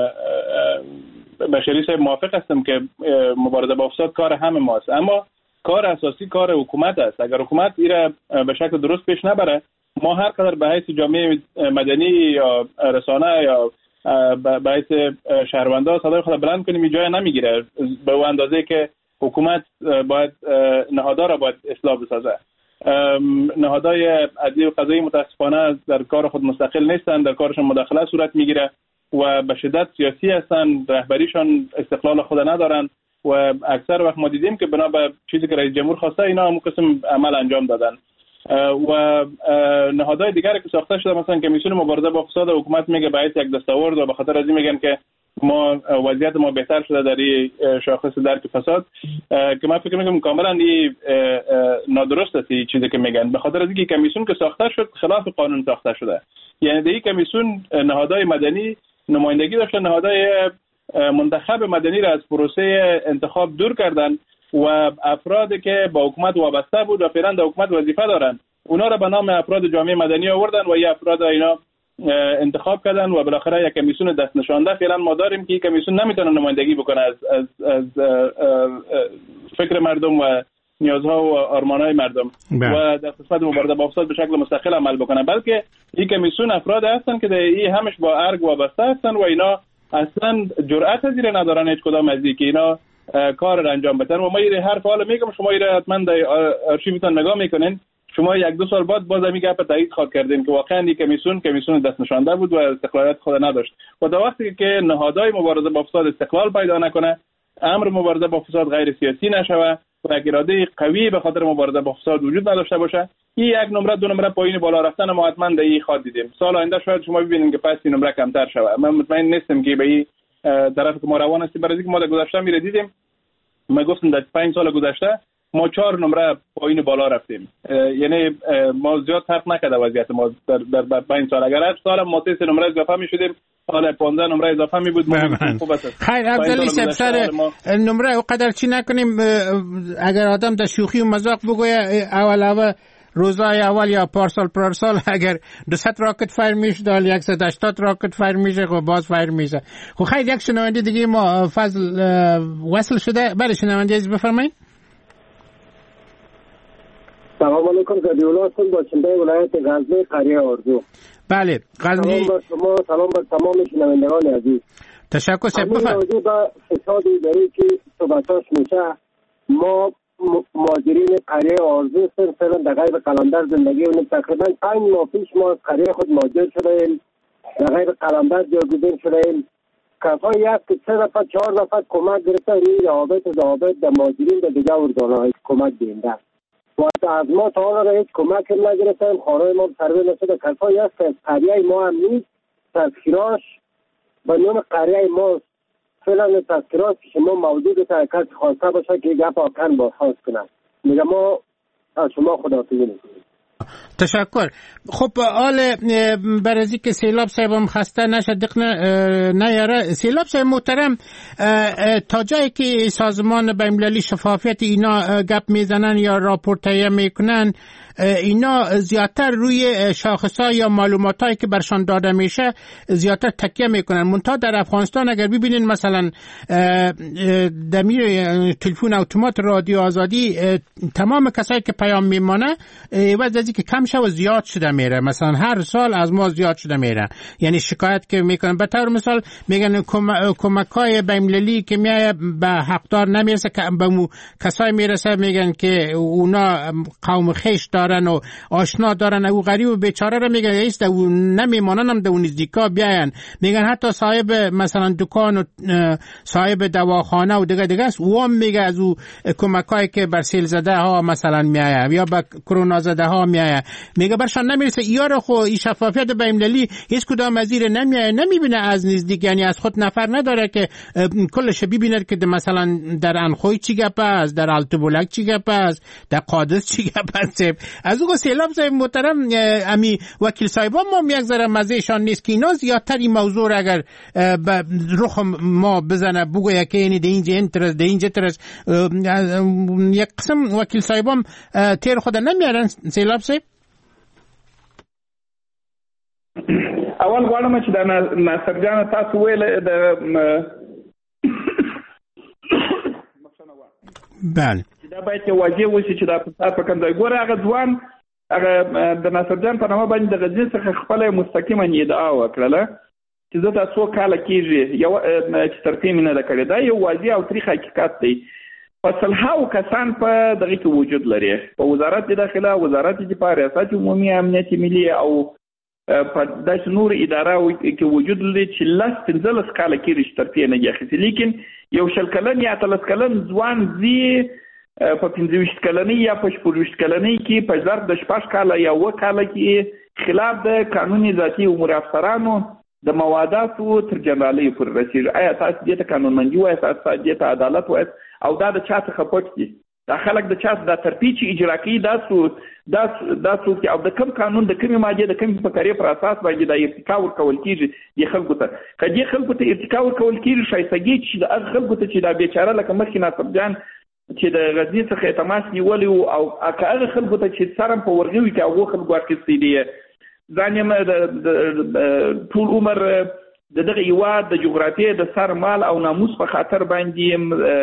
بشری صاحب موافق هستم که مبارزه با فساد کار همه ماست، اما کار اساسی کار حکومت است. اگر حکومت این به شکل درست پیش نبره، ما هر قدر به حیث جامعه مدنی یا رسانه یا به حیث شهروندا صدای خود بلند کنیم این جای نمیگیره. به اون اندازه که حکومت باید نهادها را باید اصلاح بسازه. نهادهای عدلی و قضایی متاسفانه در کار خود مستقل نیستند، در کارشان مداخله صورت میگیره و به شدت سیاسی هستند، رهبریشان استقلال خود ندارن و اکثر وقت ما دیدیم که بنا به چیزی که رئیس جمهور خواسته اینا هم قسم عمل انجام دادن. و نهادهای دیگری که ساخته شده مثلا کمیسیون مبارزه با فساد حکومت میگه به حیث یک دستاورد و به خاطر از این میگن که ما وضعیت ما بهتر شده در این شاخص درک فساد که من فکر میکنم کاملا این نادرست است این چیزی که میگن، به خاطر از اینکه کمیسیون که ساخته شد خلاف قانون ساخته شده. یعنی در این کمیسیون نهادهای مدنی نمایندگی داشتن، نهادهای منتخب مدنی را از پروسه انتخاب دور کردن و افرادی که با حکومت وابسته بود و فعلا در حکومت وظیفه دارن اونا را به نام افراد جامعه مدنی آوردن و این افراد اینا انتخاب کردن و بالاخره یک کمیسیون دست نشانده فعلا ما داریم که این کمیسیون نمیتونه نمایندگی بکنه از از از فکر مردم و نیازها و آرمانهای مردم و در قسمت مبارزه با فساد به شکل مستقل عمل بکنه، بلکه این کمیسیون افراد هستن که این همش با ارگ وابسته هستن و اینا اصلا جرأت از این ندارن هیچ کدام از که اینا کار را انجام بدن. و ما این هر حال میگم شما این حتما در آرشیوتون نگاه میکنین، شما یک دو سال بعد باز همین گپ تایید خواهد کردین که واقعا این کمیسیون کمیسیون دست نشانده بود و استقلالیت خود نداشت. و در وقتی که نهادهای مبارزه با فساد استقلال پیدا نکنه، امر مبارزه با فساد غیر سیاسی نشوه و اراده قوی به خاطر مبارزه با فساد وجود نداشته باشه، این یک نمره دو نمره پایین بالا رفتن ما حتما در این خواهد دیدیم. سال آینده شاید شما ببینید که پس این نمره کمتر شوه. من مطمئن نیستم که به این طرف که ما روان هستیم، برای اینکه ما در گذشته میره دیدیم، ما گفتم در پنج سال گذشته ما چهار نمره پایین بالا رفتیم. یعنی ما زیاد فرق نکرده وضعیت ما در در, در پنج سال. اگر هر سال ما سه نمره اضافه میشدیم، حالا پانزده نمره اضافه می بود.
خیر عبدالعلی صاحب سر نمره او قدر چی نکنیم. اگر آدم در شوخی و مذاق بگویه اول اول روزای اول یا پارسال پارسال اگر دویست راکت فایر میشه دال صد و هشتاد راکت فایر میشه خب باز فایر میشه. خب خیر یک شنونده دیگه ما فضل وصل شده. بله شنونده عزیز بفرمایید.
سلام علیکم، زبیولا هستم با چنده ولایت غزنی قریه آرزو.
بله غزنی.
سلام بر شما، سلام بر تمام شنوندگان عزیز.
تشکر سر بفرمایید.
همین راجع به فساد اداری که صحبتاش میشه، ما مهاجرین قریه آرزو هستیم، فعلا در غیر قلندر زندگی کنیم. تقریبا پنج ماه پیش ما از قریه خود مهاجر شدیم، در غیر قلندر جایگزین شدیم. کفا یک که سه نفر چهار نفر کمک گرفته روی روابط و ضوابط در مهاجرین در دیگه ارگان‌های کمک دهنده و از ما تا حالا را هیچ کمک نگرفتیم. خانه ما سروی نشده. کفا یک که از قریه ما هم نیست، تذکیراش به نام قریه ما فعلا تذکیرات که شما موجود تا کسی خواسته باشه که گپ آکن با خواست کنه. میگه ما از شما خداحافظی میکنیم.
تشکر. خب حال برازی که سیلاب صاحب هم خسته نشه دق نیاره. سیلاب صاحب محترم، تا جایی که سازمان بین‌المللی شفافیت اینا گپ میزنن یا راپورت تهیه میکنن، اینا زیادتر روی شاخص‌ها یا معلوماتایی که برشان داده میشه زیادتر تکیه میکنن. منتها در افغانستان اگر ببینین مثلا دمیر تلفن اتومات رادیو آزادی، تمام کسایی که پیام میمانه وضعی که کم شه و زیاد شده میره. مثلا هر سال از ما زیاد شده میره، یعنی شکایت که میکنن. به طور مثال میگن کمک‌های بین‌المللی که میای به حقدار نمیرسه، به مو کسایی میرسه میگن که اونا قوم خیش دارن و آشنا دارن، او غریب و بیچاره رو میگن ایست او نمیمانن هم در اون نزدیکا بیاین. میگن حتی صاحب مثلا دکان و صاحب دواخانه و دیگه دیگه است، او هم میگه از او کمکایی که بر سیل زده ها مثلا میایه یا به کرونا زده ها میایه، میگه برشان نمیرسه. ایار خو این شفافیت بین‌المللی هیچ کدام از زیر نمیایه، نمیبینه از نزدیک، یعنی از خود نفر نداره که کلش ببینه که مثلا در انخوی چی گپ است، در التبولک چی گپ است، در قادس چی گپ است. از او سیلاب صاحب محترم، امی وکیل صاحبان ما یک ذره مزهشان نیست که اینا زیادتر این موضوع اگر رخ ما بزنه بگویه که اینی ده اینجا انترس ده اینجا ترس، یک قسم وکیل صاحبان تیر خود نمیارن. سیلاب صاحب
اول غواړم چې د ناصر جان تاسو ویل د
بله
دا باید چې واجب وشي چې دا فساد په کوم ځای ګوره. هغه ځوان هغه د ناصر جان په نامه باندې د غزني څخه خپله مستقیما ادعا وکړله چې زه دا څو کاله کېږي یو چې ترفیع مې نه ده کړې. دا یو واضح او تریخ حقیقت دی. په سلهاو کسان په دغه کې وجود لري، په وزارت داخله، وزارت دفاع، ریاست عمومي امنیت ملي او په داسې نور اداره کې وجود لري چې لس پنځلس کاله کېږي چې ترفیع نه دي اخیستې. لیکن یو شل کلن یا اتلس کلن ځوان ځي په پنځه ویشت کلنۍ یا په شپږ ویشت کلنۍ کې په ظرف د شپږ کاله یا اوه کاله کې خلاف د قانوني ذاتي امور افسرانو د مواداتو تر جنرالۍ پورې رسېږي. آیا تاسو دې ته قانونمندي وایاست؟ تاسو دې ته عدالت وایاست؟ او دا د چا څخه پټ دي؟ دا خلک د چا د ترفیع چې اجرا کوي دا څو دا دا څوک او د کوم قانون د کومې مادې د کومې فقرې پر اساس باندې د ارتقا ورکول کېږي د خلکو ته؟ که دې خلکو ته ارتقا ورکول کېږي شایستګي چې د هغه خلکو ته چې دا بیچاره لکه مخکې ناصر جان چې د غزني څخه تماس نیولی او که هغه خلکو ته چې سرم په ورغوي کې هغو خلکو اخیستی دی. ځان یم ټول عمر د دغه هېواد د جغرافیې د سر مال او ناموس په خاطر باندې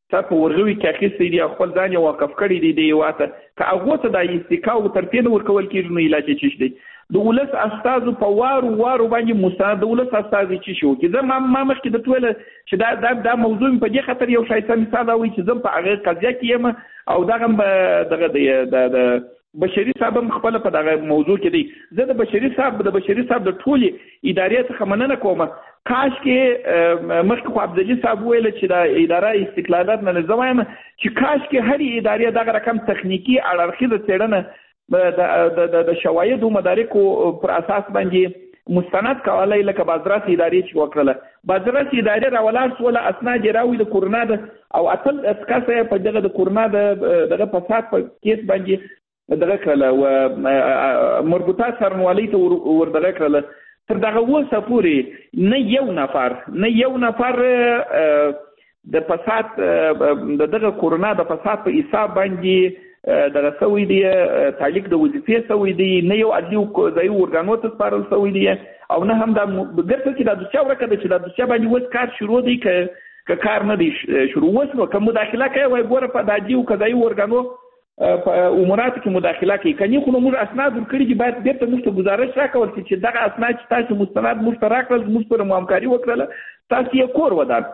سر په ورغوي کې اخیستی دی خپل ځان یې واقف کړی دی دی واته که هغه ته د استقا او ترتیب ورکول کېږي نو علاج چی شي د ولس استاد په وارو وارو باندې مستند د ولس استاد چی شو چې زه ما مخکې د ټوله چې دا دا د موضوع په دې خاطر یو شایسته مثال وي چې زه په هغه قضیه کې یم او دغه دغه د بشري صاحب خپل په دغه موضوع کې دی زه د بشري صاحب د بشري صاحب د ټولي ادارې څخه مننه کوم کاش کې مخکې خو عبدالجلیل صاحب ویل چې د اداره استقلالات نه زوایم چې کاش کې هر ادارې دغه رقم تخنیکی اړخیزه څېړنه د د د شواهد او مدارکو پر اساس باندې مستند کولای لکه بازرات ادارې چې وکړه بازرات ادارې راولار سول اسناد راوي د کورونا د او اتل اسکاسه په دغه د کورونا د دغه فساد په کیس باندې دغه کړل او مربوطه سرنوالۍ ته ور دغه کړل تر دغه وسه پورې نه یو نفر نه یو نفر د فساد د دغه کورونا د فساد په حساب باندې دغه سوي دی تعلیق د وظیفې سوي دی نه یو عدلي ځای ورګانو ته سپارل سوي دی او نه هم د ګرځي چې د دوچا ورکه د چې د دوچا باندې وس کار شروع دی ک کار نه دی شروع وسو کوم مداخله کوي وای ګوره په داجی او کځای ورګانو په امورات کې مداخله کوي کني خو موږ اسناد ورکړي چې باید بیرته موږ ته گزارش راکول چې دغه اسناد چې تاسو مستند موږ ته راکړل موږ پر همکاري وکړه تاسو یې کور ودان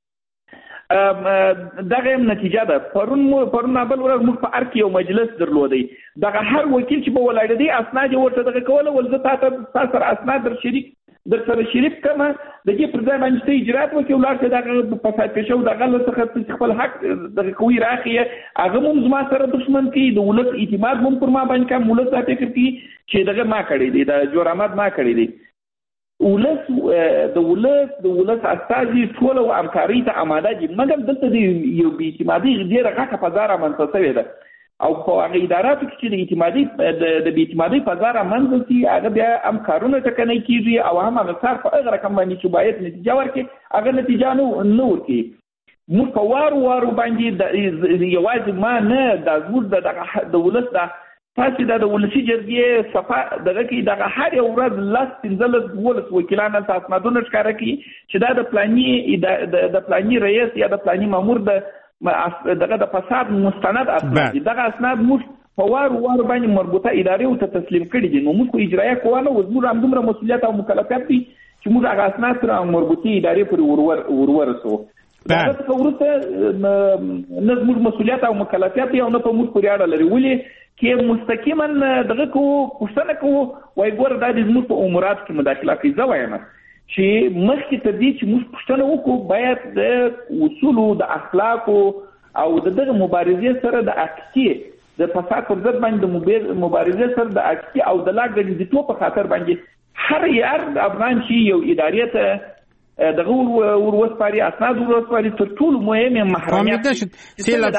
دغه نتیجه ده پرون پرون بل ورځ موږ په ارکی یو مجلس درلودی دغه هر وکیل چې په ولایت دی اسناد ورته دغه کوله ولزه تاسو تاسو اسناد در شریک در سره شریک کما د دې پر ځای باندې اجرات وکي ولر ته دغه په فساد پېښو دغه له څخه خپل حق دغه کوي راخیه هغه موږ زما سره دښمن کی د ولس اعتماد هم پر ما باندې کوم ولس ته فکر کی چې دغه ما کړی دی د جوړامت ما کړی دی ولس د ولس د ولس استازي ټول او همکاري ته آماده دي مګر دلته دی یو بي اعتمادي ډیره غټه فضا منځته ده او په هغه اداراتو کې چې د اعتمادي د بي اعتمادي فضا منځته سي هغه بیا همکارونه ټکنه کیږي او هم هغه صرف هغه رقم باندې چې باید نتیجه ورکړي هغه نتیجه نو نه ورکړي موږ په وارو وارو باندې یوازې ما نه د زموږ د ولس د تاسو د ولسی جرګې صفه دغه کې دغه هر یو ورځ لاس پنځلس ولس وکیلان تاسو مادونه ښکارا کی چې دا د پلاني د پلاني رئیس یا د پلاني مامور د دغه د فساد مستند اسناد دغه اسناد موږ په وارو وارو باندې مربوطه ادارې ته تسلیم کړي دي نو موږ اجرایه کوو او موږ هم دومره مسؤلیت او مکلفیت دي چې موږ هغه اسناد سره مربوطه ادارې پر ورور ورورسو دا څه ورته نه موږ مسؤلیت او مکلفیت یو نه په موږ پورې اړه لري ولې کې مستقیما دغه کو پښتنه کو وای ګور د دې زموږ په امورات کې مداخله کوي زه وایم چې مخکې ته دې چې موږ پښتنه وکړو باید د اصول د اخلاق او د دغه مبارزې سره د اکتي د فساد پر ضد باندې د مبارزې سره د اکتي او د لاګ د تو په خاطر باندې هر یار افغان شي یو ادارې ته دغه ور وسپاري اسناد ور وسپاري تر ټولو مهمه محرمیت
سیلاب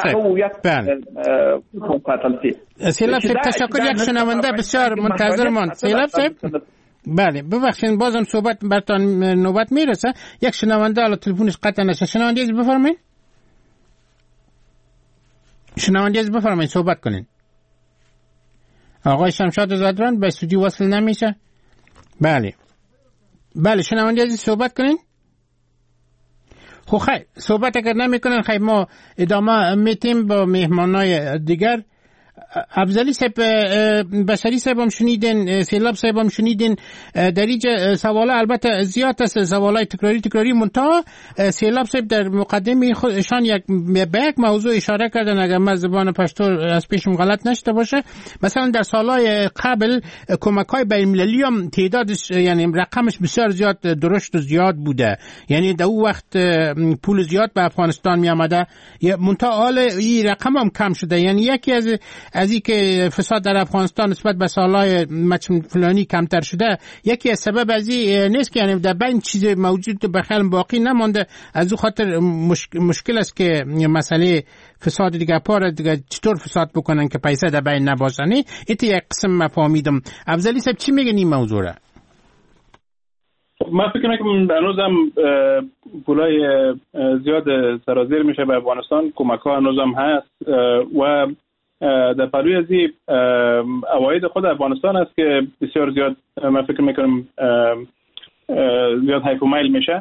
سیلاب صاحب تشکر یک شنونده بسیار منتظر ماند سیلاب صاحب بله ببخشید بازم صحبت براتون نوبت میرسه یک شنونده الان تلفنش قطع نشه شنونده از بفرمایید شنونده از بفرمایید صحبت کنین آقای شمشاد زادران به استودیو وصل نمیشه بله بله شنونده عزیز صحبت کنین خب خیلی صحبت اگر نمی کنن خیلی ما ادامه میتیم با مهمانای دیگر افضلی صاحب بشری صاحب هم شنیدین سیلاب صاحب هم شنیدین در اینجا سوالا البته زیاد است سوالای تکراری تکراری منتها سیلاب صاحب در مقدمه خودشان یک به یک موضوع اشاره کردن اگر من زبان پشتو از پیشم غلط نشده باشه مثلا در سالهای قبل کمک‌های بین‌المللی هم تعدادش یعنی رقمش بسیار زیاد درشت و زیاد بوده یعنی در اون وقت پول زیاد به افغانستان می آمده منتها حال این رقم هم کم شده یعنی یکی از از این که فساد در افغانستان نسبت به سالهای فلانی کمتر شده یکی از سبب از این نیست که یعنی در بین چیز موجود به خیال باقی نمانده از اون خاطر مشکل, مشکل است که مسئله فساد دیگه پاره دیگه چطور فساد بکنن که پیسه در بین نباشن این یک قسم مفاهیدم افضلی صاحب چی میگن این موضوع را
من فکر میکنم هنوزم پولای زیاد سرازیر میشه به افغانستان کمک ها هنوزم هست و در پلوی از این عواید خود افغانستان است که بسیار زیاد من فکر میکنم زیاد هیف و میل میشه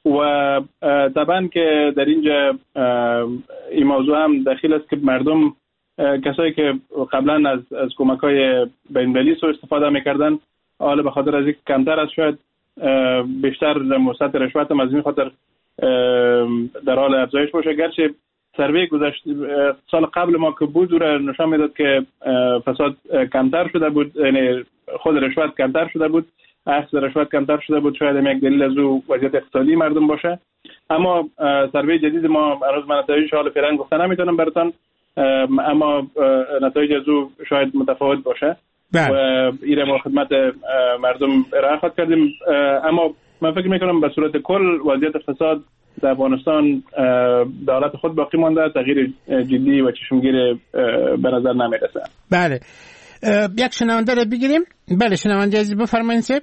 و طبعا که در اینجا این موضوع هم دخیل است که مردم کسایی که قبلا از از کمک‌های بین‌المللی سو استفاده می‌کردن حالا به خاطر از اینکه کمتر از شاید بیشتر مصدر رشوت هم از این خاطر در حال افزایش باشه. گرچه سروی گذشته سال قبل ما که بود رو نشان میداد که فساد کمتر شده بود، یعنی خود رشوت کمتر شده بود، اخذ رشوت کمتر شده بود. شاید هم یک دلیل از او وضعیت اقتصادی مردم باشه. اما سروی جدید ما هنوز من نتایجش حالا فعلا گفته نمیتونم براتون، اما نتایج از او شاید متفاوت باشه و این ما خدمت مردم ارائه خواهد کردیم. اما من فکر میکنم به صورت کل وضعیت فساد در افغانستان به حالت خود باقی مانده، تغییر جدی و چشمگیر به نظر نمیرسه.
بله، یک شنونده رو بگیریم. بله شنونده عزیز بفرمایید. سب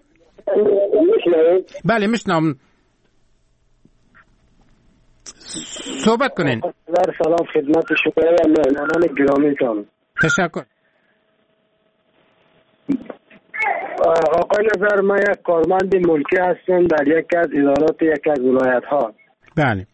بله میشنم، صحبت کنین.
سلام خدمت شما مهمانان گرامیتان.
تشکر.
آقای نظر، من یک کارمند ملکی هستم در یک از ادارات یک از ولایت ها.
بله.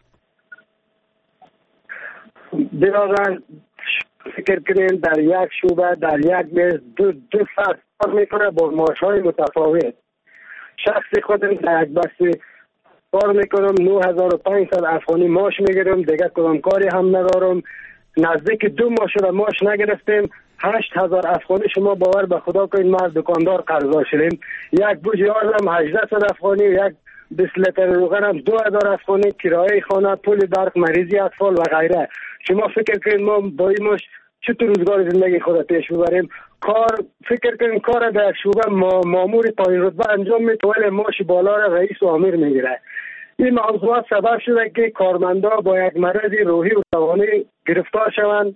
بنابراین فکر کنین در یک شعبه در یک میز دو دو فرد کار میکنه با معاش های متفاوت. شخصی خودم در یک بسته کار میکنم نه هزار و پانصد افغانی معاش میگیرم، دیگه کدام کاری هم ندارم. نزدیک دو ماه شده معاش نگرفتیم. هشت هزار افغانی شما باور به خدا کنید ما دکاندار قرضا شدیم. یک بوجی آردم هجده صد افغانی، یک بیست لیتر روغن هم دو هزار افغانی، کرایه خانه، پول برق، مریضی اطفال و غیره. شما فکر کنید ما با این ماش چطور روزگار زندگی خود پیش ببریم؟ کار فکر کنید کار در شعبه ما مامور پایین رتبه انجام میده ولی ماش بالا را رئیس و امیر میگیره. این موضوعات سبب شده که کارمندا با یک مرض روحی و روانی گرفتار شوند.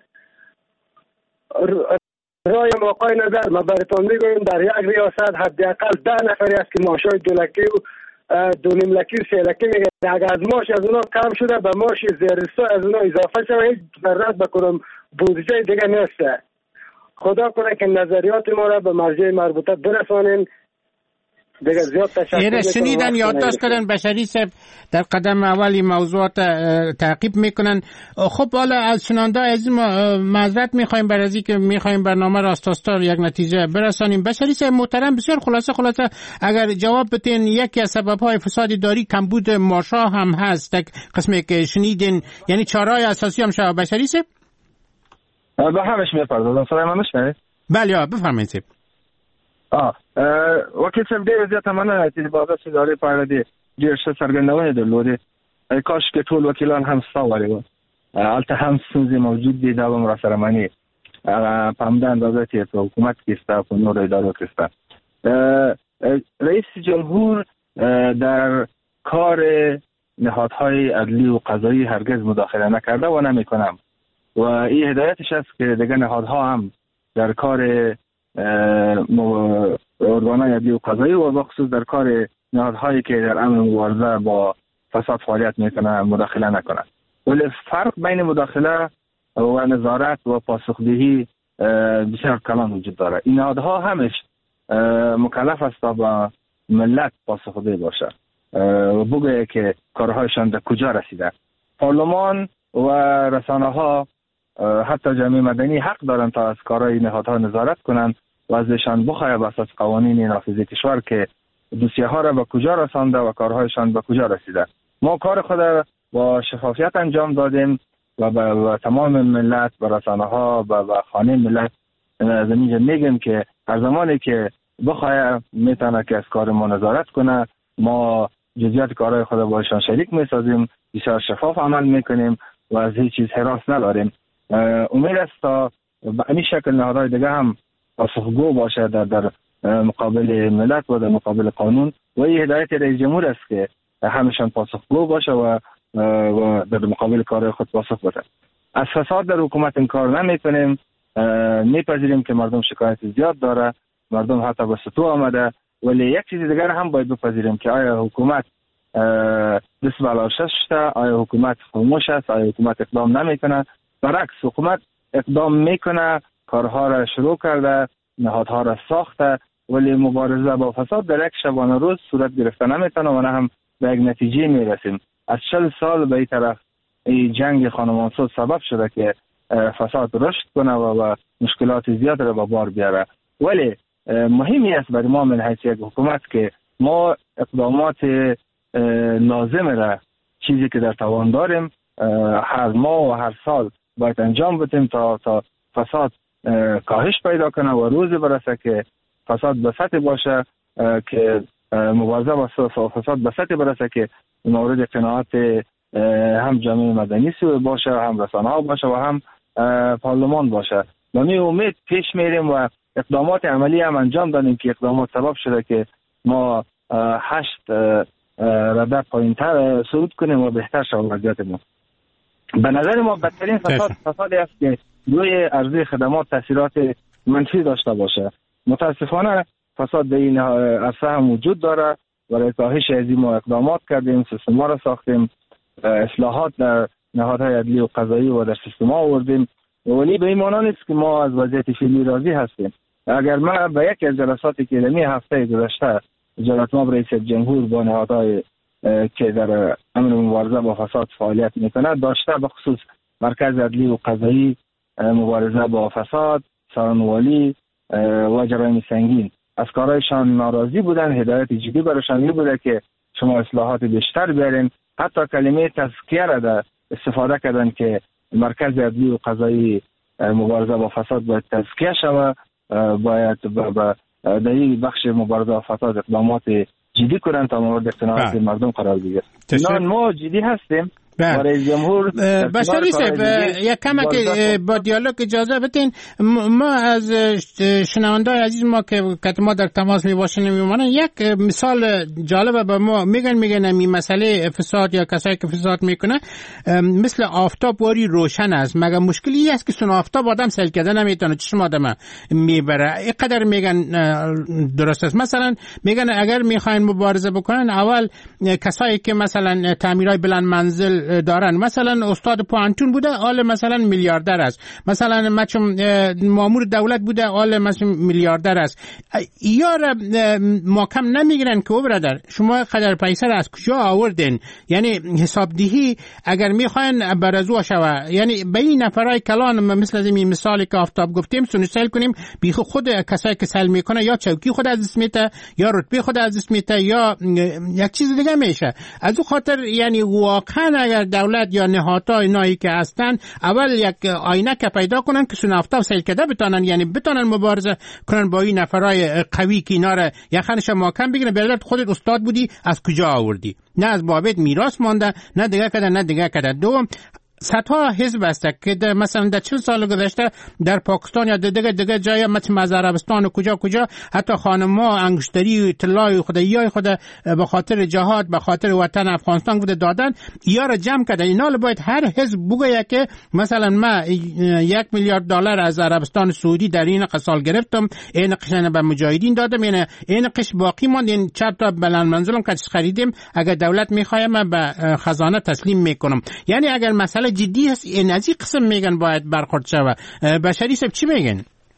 رایم آقای نظر ما براتون میگویم در یک ریاست حداقل ده نفری است که معاشای دو لکی و دو نیم لکی و سه لکی میگه. اگر از معاش از اونا کم شده به معاش زیرستا از اونا اضافه شده، هیچ ضرورت به کدام بودجه دیگه نیسته. خدا کنه که نظریات ما را به مرجع مربوطه برسانیم. دیگه زیاد تشکر
میکنم. شنیدن یادداشت کردن بشری صاحب در قدم اولی موضوعات تعقیب میکنن. خب حالا از شنونده از ما معذرت میخوایم برای از اینکه میخوایم برنامه را استاستار یک نتیجه برسانیم. بشری صاحب محترم بسیار خلاصه خلاصه اگر جواب بتین، یکی از سبب‌های فساد اداری کمبود معاش‌ها هم هست، یک قسمی که شنیدین، یعنی چهاره‌های اساسی هم شما بشری صاحب
به همش میپردازم. صدای من میشنوید؟
بله بفرمایید صاحب.
آه وکیل صاحب ډېر زیاته مننه چې د بازار ادارې په اړه دې ډېر ښه څرګندونې درلودې. کاش کې ټول وکیلان هم ستا وړي وو. هلته هم ستونزې موجود دي، دا به م راسره مني. په همدا اندازه چې په حکومت کې ستا، په نورو ادارو کې ستا. رئیس جمهور در کار نهادهای عدلی و قضایی هرگز مداخله نکرده و نمیکنم و این هدایتش است که دیگه نهادها هم در کار ارگانهای عدلی و قضایی و بخصوص در کار نهادهایی که در امر مبارزه با فساد فعالیت میکنه مداخله نکنند. ولی فرق بین مداخله و نظارت و پاسخدهی بسیار کلان وجود داره. این نهادها همش مکلف است تا با ملت پاسخده باشه و بگه که کارهایشان در کجا رسیده. پارلمان و رسانه ها حتی جامعه مدنی حق دارن تا از کارهای نهادها نظارت کنند و ازشان بخواهد بر اساس قوانین نافذ کشور که دوسیه ها را به کجا رسانده و کارهایشان به کجا رسیده. ما کار خود با شفافیت انجام دادیم و به تمام ملت، به رسانه ها، به خانه ملت از اینجا میگیم که هر زمانی که بخواهد میتونه که از کار ما نظارت کنه، ما جزئیات کارهای خود با ایشان شریک میسازیم، بسیار شفاف عمل میکنیم و از هیچ چیز هراس نداریم. امید است تا به این شکل نهادهای دیگه هم پاسخگو باشه در, در مقابل ملت و در مقابل قانون و این هدایت رئیس جمهور است که همشان پاسخگو باشه و, و در مقابل کار خود پاسخ بده. از فساد در حکومت انکار نمیکنیم، میپذیریم که مردم شکایت زیاد داره، مردم حتی به سطوح آمده، ولی یک چیز دیگر هم باید بپذیریم که آیا حکومت دست بالا شسته، آیا حکومت خاموش است، آیا حکومت اقدام نمیکنه. برعکس حکومت اقدام میکنه، کارها را شروع کرده، نهادها را ساخته، ولی مبارزه با فساد در یک شبانه روز صورت گرفته نمیتونه و نه هم به یک نتیجه میرسیم. از چهل سال به این طرف این جنگ خانمانسوز سبب شده که فساد رشد کنه و مشکلات زیاد را به بار بیاره. ولی مهمی است برای ما من حیث یک حکومت که ما اقدامات لازم را چیزی که در توان داریم هر ماه و هر سال باید انجام بدیم تا تا فساد کاهش پیدا کنه و روزی برسه که فساد به سطح باشه که مبارزه با فساد به سطح برسه که مورد قناعت هم جامعه مدنی باشه، هم رسانه ها باشه و هم پارلمان باشه. و می امید پیش میریم و اقدامات عملی هم انجام دادیم که اقدامات سبب شده که ما هشت رده پایینتر صعود کنیم و بهتر شد وضعیت ما. به نظر ما بدترین فساد فسادی است که روی عرضه خدمات تاثیرات منفی داشته باشه. متاسفانه فساد در این عرصه هم وجود داره. برای کاهش از این ما اقدامات کردیم، سیستم ها را ساختیم، اصلاحات در نهادهای عدلی و قضایی و در سیستم ها آوردیم، ولی به این معنی نیست که ما از وضعیت فعلی راضی هستیم. اگر ما به یک از جلساتی که در هفته گذشته جلالت مآب رئیس جمهور با نهادهای که در امر مبارزه با فساد فعالیت میکنه داشته، به خصوص مرکز عدلی و قضایی مبارزه با فساد، سارنوالی و جرایم سنگین از کارایشان ناراضی بودن، هدایت جدی برایشان می بوده که شما اصلاحات بیشتر بیارین. حتی کلمه تزکیه را در استفاده کردن که مرکز عدلی و قضایی مبارزه با فساد باید تزکیه شود، باید در این بخش مبارزه با فساد اقدامات جدی کنن تا مورد قناعت مردم قرار بگیره. ما جدی هستیم. برای جمهور
بشاری صاحب یک کم که با دیالوگ اجازه بدین، ما از شنوندای عزیز ما که ما در تماس می باشیم میمونن یک مثال جالب به ما میگن میگن این مسئله فساد یا کسایی که فساد میکنه مثل آفتاب واری روشن است، مگر مشکلی است که سون آفتاب آدم سیل کرده نمیتونه چشم آدم میبره. اینقدر میگن درست است. مثلا میگن اگر میخواین مبارزه بکنن اول کسایی که مثلا تعمیرای بلند منزل دارن، مثلا استاد پوانتون بوده آل مثلا میلیاردر است، مثلا مچم مامور دولت بوده آل مثلا میلیاردر است. یار ما کم نمیگیرن که او برادر شما قدر پیسه از کجا آوردین؟ یعنی حسابدهی اگر میخواین برازو شوه، یعنی به این نفرای کلان مثل از این مثالی که آفتاب گفتیم سونو سیل کنیم، بیخ خود کسایی که سیل میکنه یا چوکی خود از دست میته یا رتبه خود از دست میته یا یک چیز دیگه میشه. از او خاطر یعنی واقعا اگر دولت یا نهادها اینایی که هستن اول یک آینه که پیدا کنن که سون آفتاب سیل کرده بتونن، یعنی بتونن مبارزه کنن با این نفرای قوی که اینا را یخنش محکم بگیرن. برادر خودت استاد بودی از کجا آوردی؟ نه از بابت میراث مونده، نه دیگه کده نه دیگه کده. دوم صدها حزب است که در مثلا در چهل سال گذشته در پاکستان یا دیگه دیگه جای مثل عربستان و کجا کجا حتی خانم‌ها انگشتری طلای خدایای خود به خاطر جهاد به خاطر وطن افغانستان بوده دادن، یا را جمع کرده. اینا باید هر حزب بگه که مثلا من یک میلیارد دلار از عربستان سعودی در این قسال گرفتم، این قشن به مجاهدین دادم، یعنی این قش باقی ماند، این چند تا بلند منزلم که خریدیم اگر دولت میخواد من به خزانه تسلیم میکنم. یعنی اگر مسئله جدی هست این از این قسم میگن باید برخورد شود. بشری صاحب چی میگن؟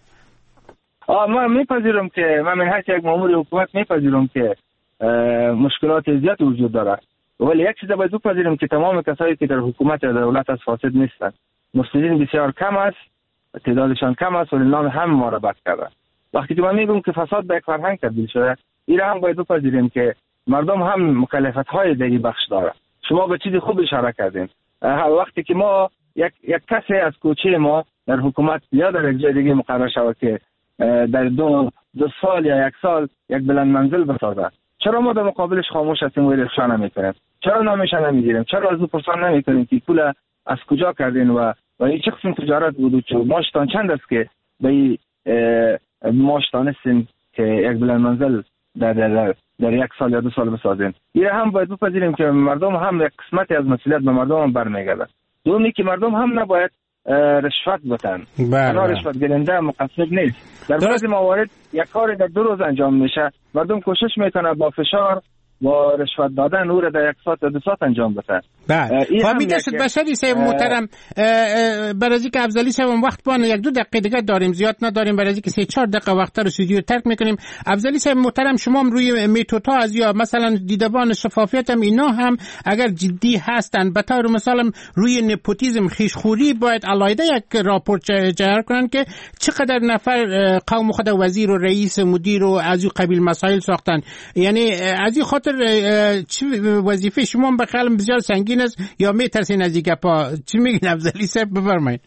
آه من میپذیرم که من من هر یک مامور حکومت میپذیرم که مشکلات زیاد وجود داره، ولی یک چیز باید بپذیرم که تمام کسایی که در حکومت یا دولت از فاسد نیستن. مفسدین بسیار کم است، تعدادشان کم است، ولی نام هم ما را بد کرده. وقتی که من میگم که فساد به یک فرهنگ تبدیل شده، این هم باید بپذیریم که مردم هم مکلفیت های در این بخش داره. شما به چیز خوب اشاره کردین. وقتی که ما یک یک کسی از کوچه ما در حکومت یا در یک جای دیگه مقرر شود که در دو دو سال یا یک سال یک بلند منزل بسازه، چرا ما در مقابلش خاموش هستیم و افشا نمیکنیم؟ چرا نامش نمیگیریم؟ چرا از او پرسان نمیکنیم که پول از کجا کردین و و این چه قسم تجارت بود و چه ماشتان چند است که به ماش دانستین که یک بلند منزل در در در یک سال یا دو سال بسازین؟ این هم باید بپذیریم که مردم هم یک قسمتی از مسئولیت به مردم هم برمیگرده. دومی که مردم هم نباید رشوت بدن. اونا رشوت گیرنده مقصر نیست. در بعضی موارد یک کار در دو روز انجام میشه، مردم کوشش میکنه با فشار با رشوت دادن او را در یک ساعت دو ساعت انجام بده.
بله فهمیده شد بشری صاحب محترم. برای اینکه افضلی صاحب وقت بان یک دو دقیقه دیگه داریم، زیاد نداریم، برای اینکه سه چهار دقیقه وقت رو استودیو ترک میکنیم. افضلی صاحب محترم شما هم روی میتوتا از یا مثلا دیدبان شفافیت هم اینا هم اگر جدی هستن به طور مثلا روی نپوتیزم خیشخوری باید علایده یک راپورت جهر کنن که چقدر نفر قوم خود وزیر و رئیس مدیر و از این قبیل مسائل ساختن. یعنی از این خاطر چه وظیفه شما هم بخیالم بسیار سنگین است یا میترسین از این گپا؟ چی میگین افضلی صاحب؟ بفرمایید.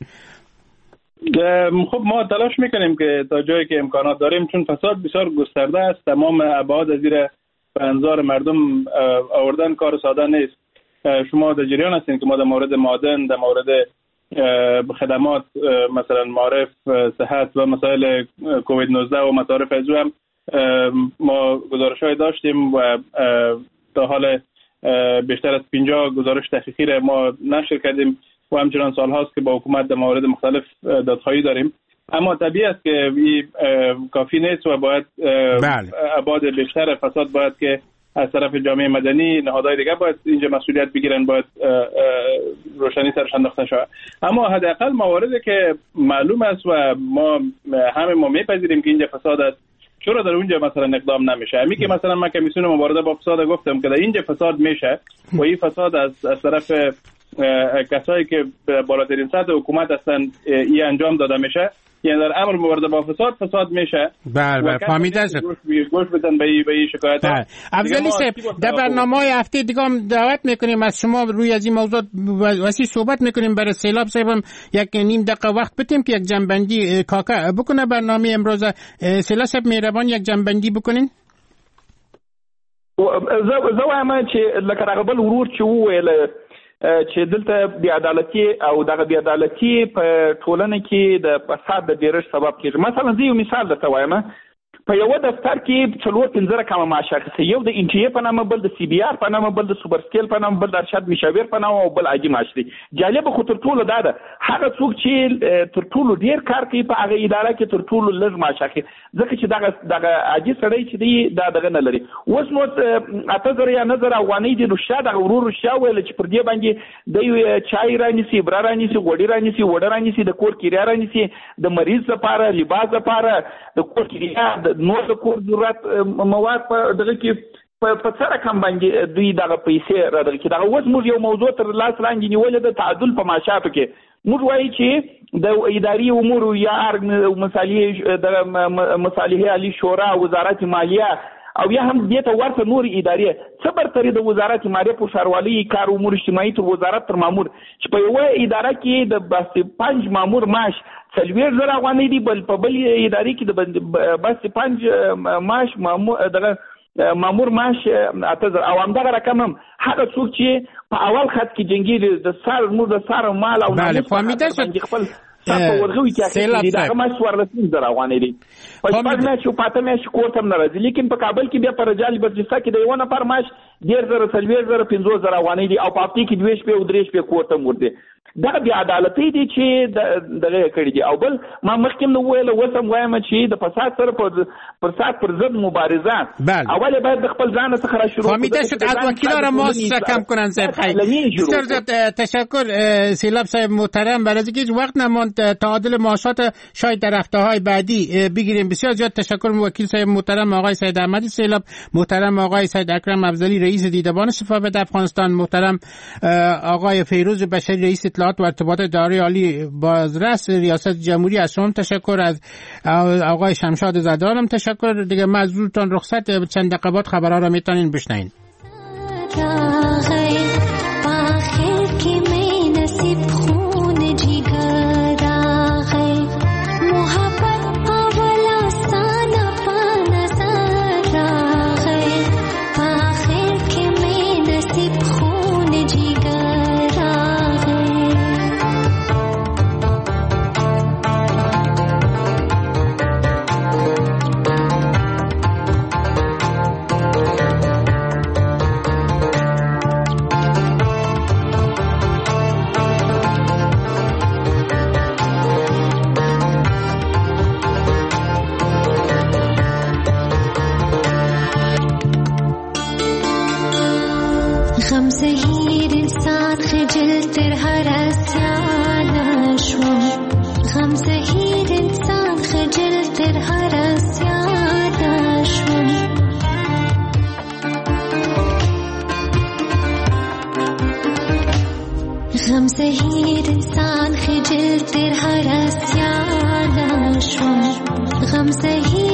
خب ما تلاش میکنیم که تا جایی که امکانات داریم، چون فساد بسیار گسترده است، تمام ابعاد از زیر به انظار مردم آوردن کار ساده نیست. شما در جریان هستین که ما در مورد معادن، در مورد خدمات مثلا معارف، صحت و مسائل کووید نوزده و مصارف از هم ما گزارش‌های داشتیم و تا حال بیشتر از پنجاه گزارش تحقیقی را ما نشر کردیم و همچنان سال هاست که با حکومت در موارد مختلف دادخواهی داریم. اما طبیعی است که این کافی نیست و باید ابعاد بیشتر فساد باید که از طرف جامعه مدنی، نهادهای دیگه باید اینجا مسئولیت بگیرن، باید روشنی سرش انداخته شود. اما حداقل مواردی که معلوم است و ما همه ما میپذیریم که اینجا فساد است، چرا در اونجا مثلا اقدام نمیشه؟ همین که مثلا من کمیسیون مبارزه با فساد گفتم که در اینجا فساد میشه و این فساد از از طرف کسایی که بالاترین سطح حکومت هستن این انجام داده میشه، یعنی در امر مبارزه با فساد فساد میشه.
بله بله فهمیده شد.
گوش بدن به این شکایت ها.
افضلی صاحب در برنامه‌های هفته دیگه هم دعوت میکنیم از شما روی از این موضوع وسیع صحبت میکنیم. برای سیلاب صاحب هم یک نیم دقیقه وقت بدیم که یک جنبندی کاکا بکنه برنامه امروز. سیلاب صاحب مهربان یک جنبندی بکنین.
زه زه وایم چې لکه هغه بل ورور چې وویل چې دلته بې عدالتي او دغه بې عدالتي په ټولنه کې د فساد د ډېرښت سبب کېږي. مثلا زه یو مثال درته وایم، په یو دفتر کې څلور پنځه رقمه معاش اخیستی، یو د ان ټي اے په نامه، بل د سی بي ار په نامه، بل د سوپر سکیل په نامه، بل د ارشاد مشاور په نامه او بل عادي معاش دی. جالبه خو تر ټولو دا ده هغه څوک چې تر ټولو ډېر کار کوي په هغه اداره کې تر ټولو لږ معاش اخلي، ځکه چې دغه دغه عادي سړی چې دی دا دغه نه لري. اوس نو اته زره یا نه زره افغانۍ دي، رشا دغه ورور رشا ویل چې پر دې باندې د چای رانیسي، بره رانیسي، غوړي رانیسي، وړه رانیسي، د کور کرایه رانیسي، د مریض لپاره لباس لپاره د کور کرایه، د نور د کور ضرورت مواد په دغه کې په څه رقم باندې دوی دغه پیسې را دغه کې. دغه اوس موږ یو موضوع تر لاس لاندې نیولې د تعادل په معاشاتو کې. موږ وایي چې د اداري امور یا مصالحې د مصالحې عالی شورا، وزارت مالیه او یا هم دې ته ورته نور ادارې څه برتري د وزارت مالیه په ښاروالۍ کار امور اجتماعي تر وزارت تر مامور چې په یوه اداره کې د بس پنج مامور معاش څلوېښت زره افغانۍ دي، بل په بل ادارې کې د بس پنج معاش مامور دغه مامور معاش اته زره. او همدغه رقم هم هغه څوک چې په اول خط کې جنګېږي د سر موږ د سر مال او
بله فهمیده شد.
خپل په ورغوي کې اخیستي دي، هغه معاش څوارلس زره افغانۍ دي. په شپږ میاشتې او په اته میاشتې کور ته هم نه راځي. لیکن په کابل کې بیا په رجال برجسته کې د یوه نفر معاش ډېر زره، څلوېښت زره، پنځوس زره افغانۍ دي او په هفتې کې دوې شپې او درې شپې کور ته هم ورځي. دغه بې عدالتۍ دي چې دغه یې کړي دي. او بل ما مخکې هم وویل، اوس هم وایم چې د فساد سره پر فساد پر ضد مبارزه اول باید د خپل ځان څخه را شروع کړو.
فهمیده شد. از وکیلا را ما کم کنن صاحب. خیلی بسیار تشکر سیلاب صاحب محترم. برای اینکه وقت نماند تعادل معاشات شاید در هفته‌های بعدی بگیریم. بسیار زیاد تشکر وکیل صاحب محترم آقای سید احمدی سیلاب، محترم آقای سید اکرم افضلی رئیس دیدبان شفافیت افغانستان، محترم آقای فیروز بشری رئیس اطلاعات و ارتباطات اداره عالی بازرس ریاست جمهوری. از شما تشکر، از آقای شمشاد زدارم تشکر. دیگه مزدورتان رخصت چند دقیقه بعد خبرها را میتونین بشنوین.
خجل تر هر اسیانشون غم زهید انسان خجل تر هر اسیانشون غم زهید انسان خجل تر هر اسیانشون غم زهید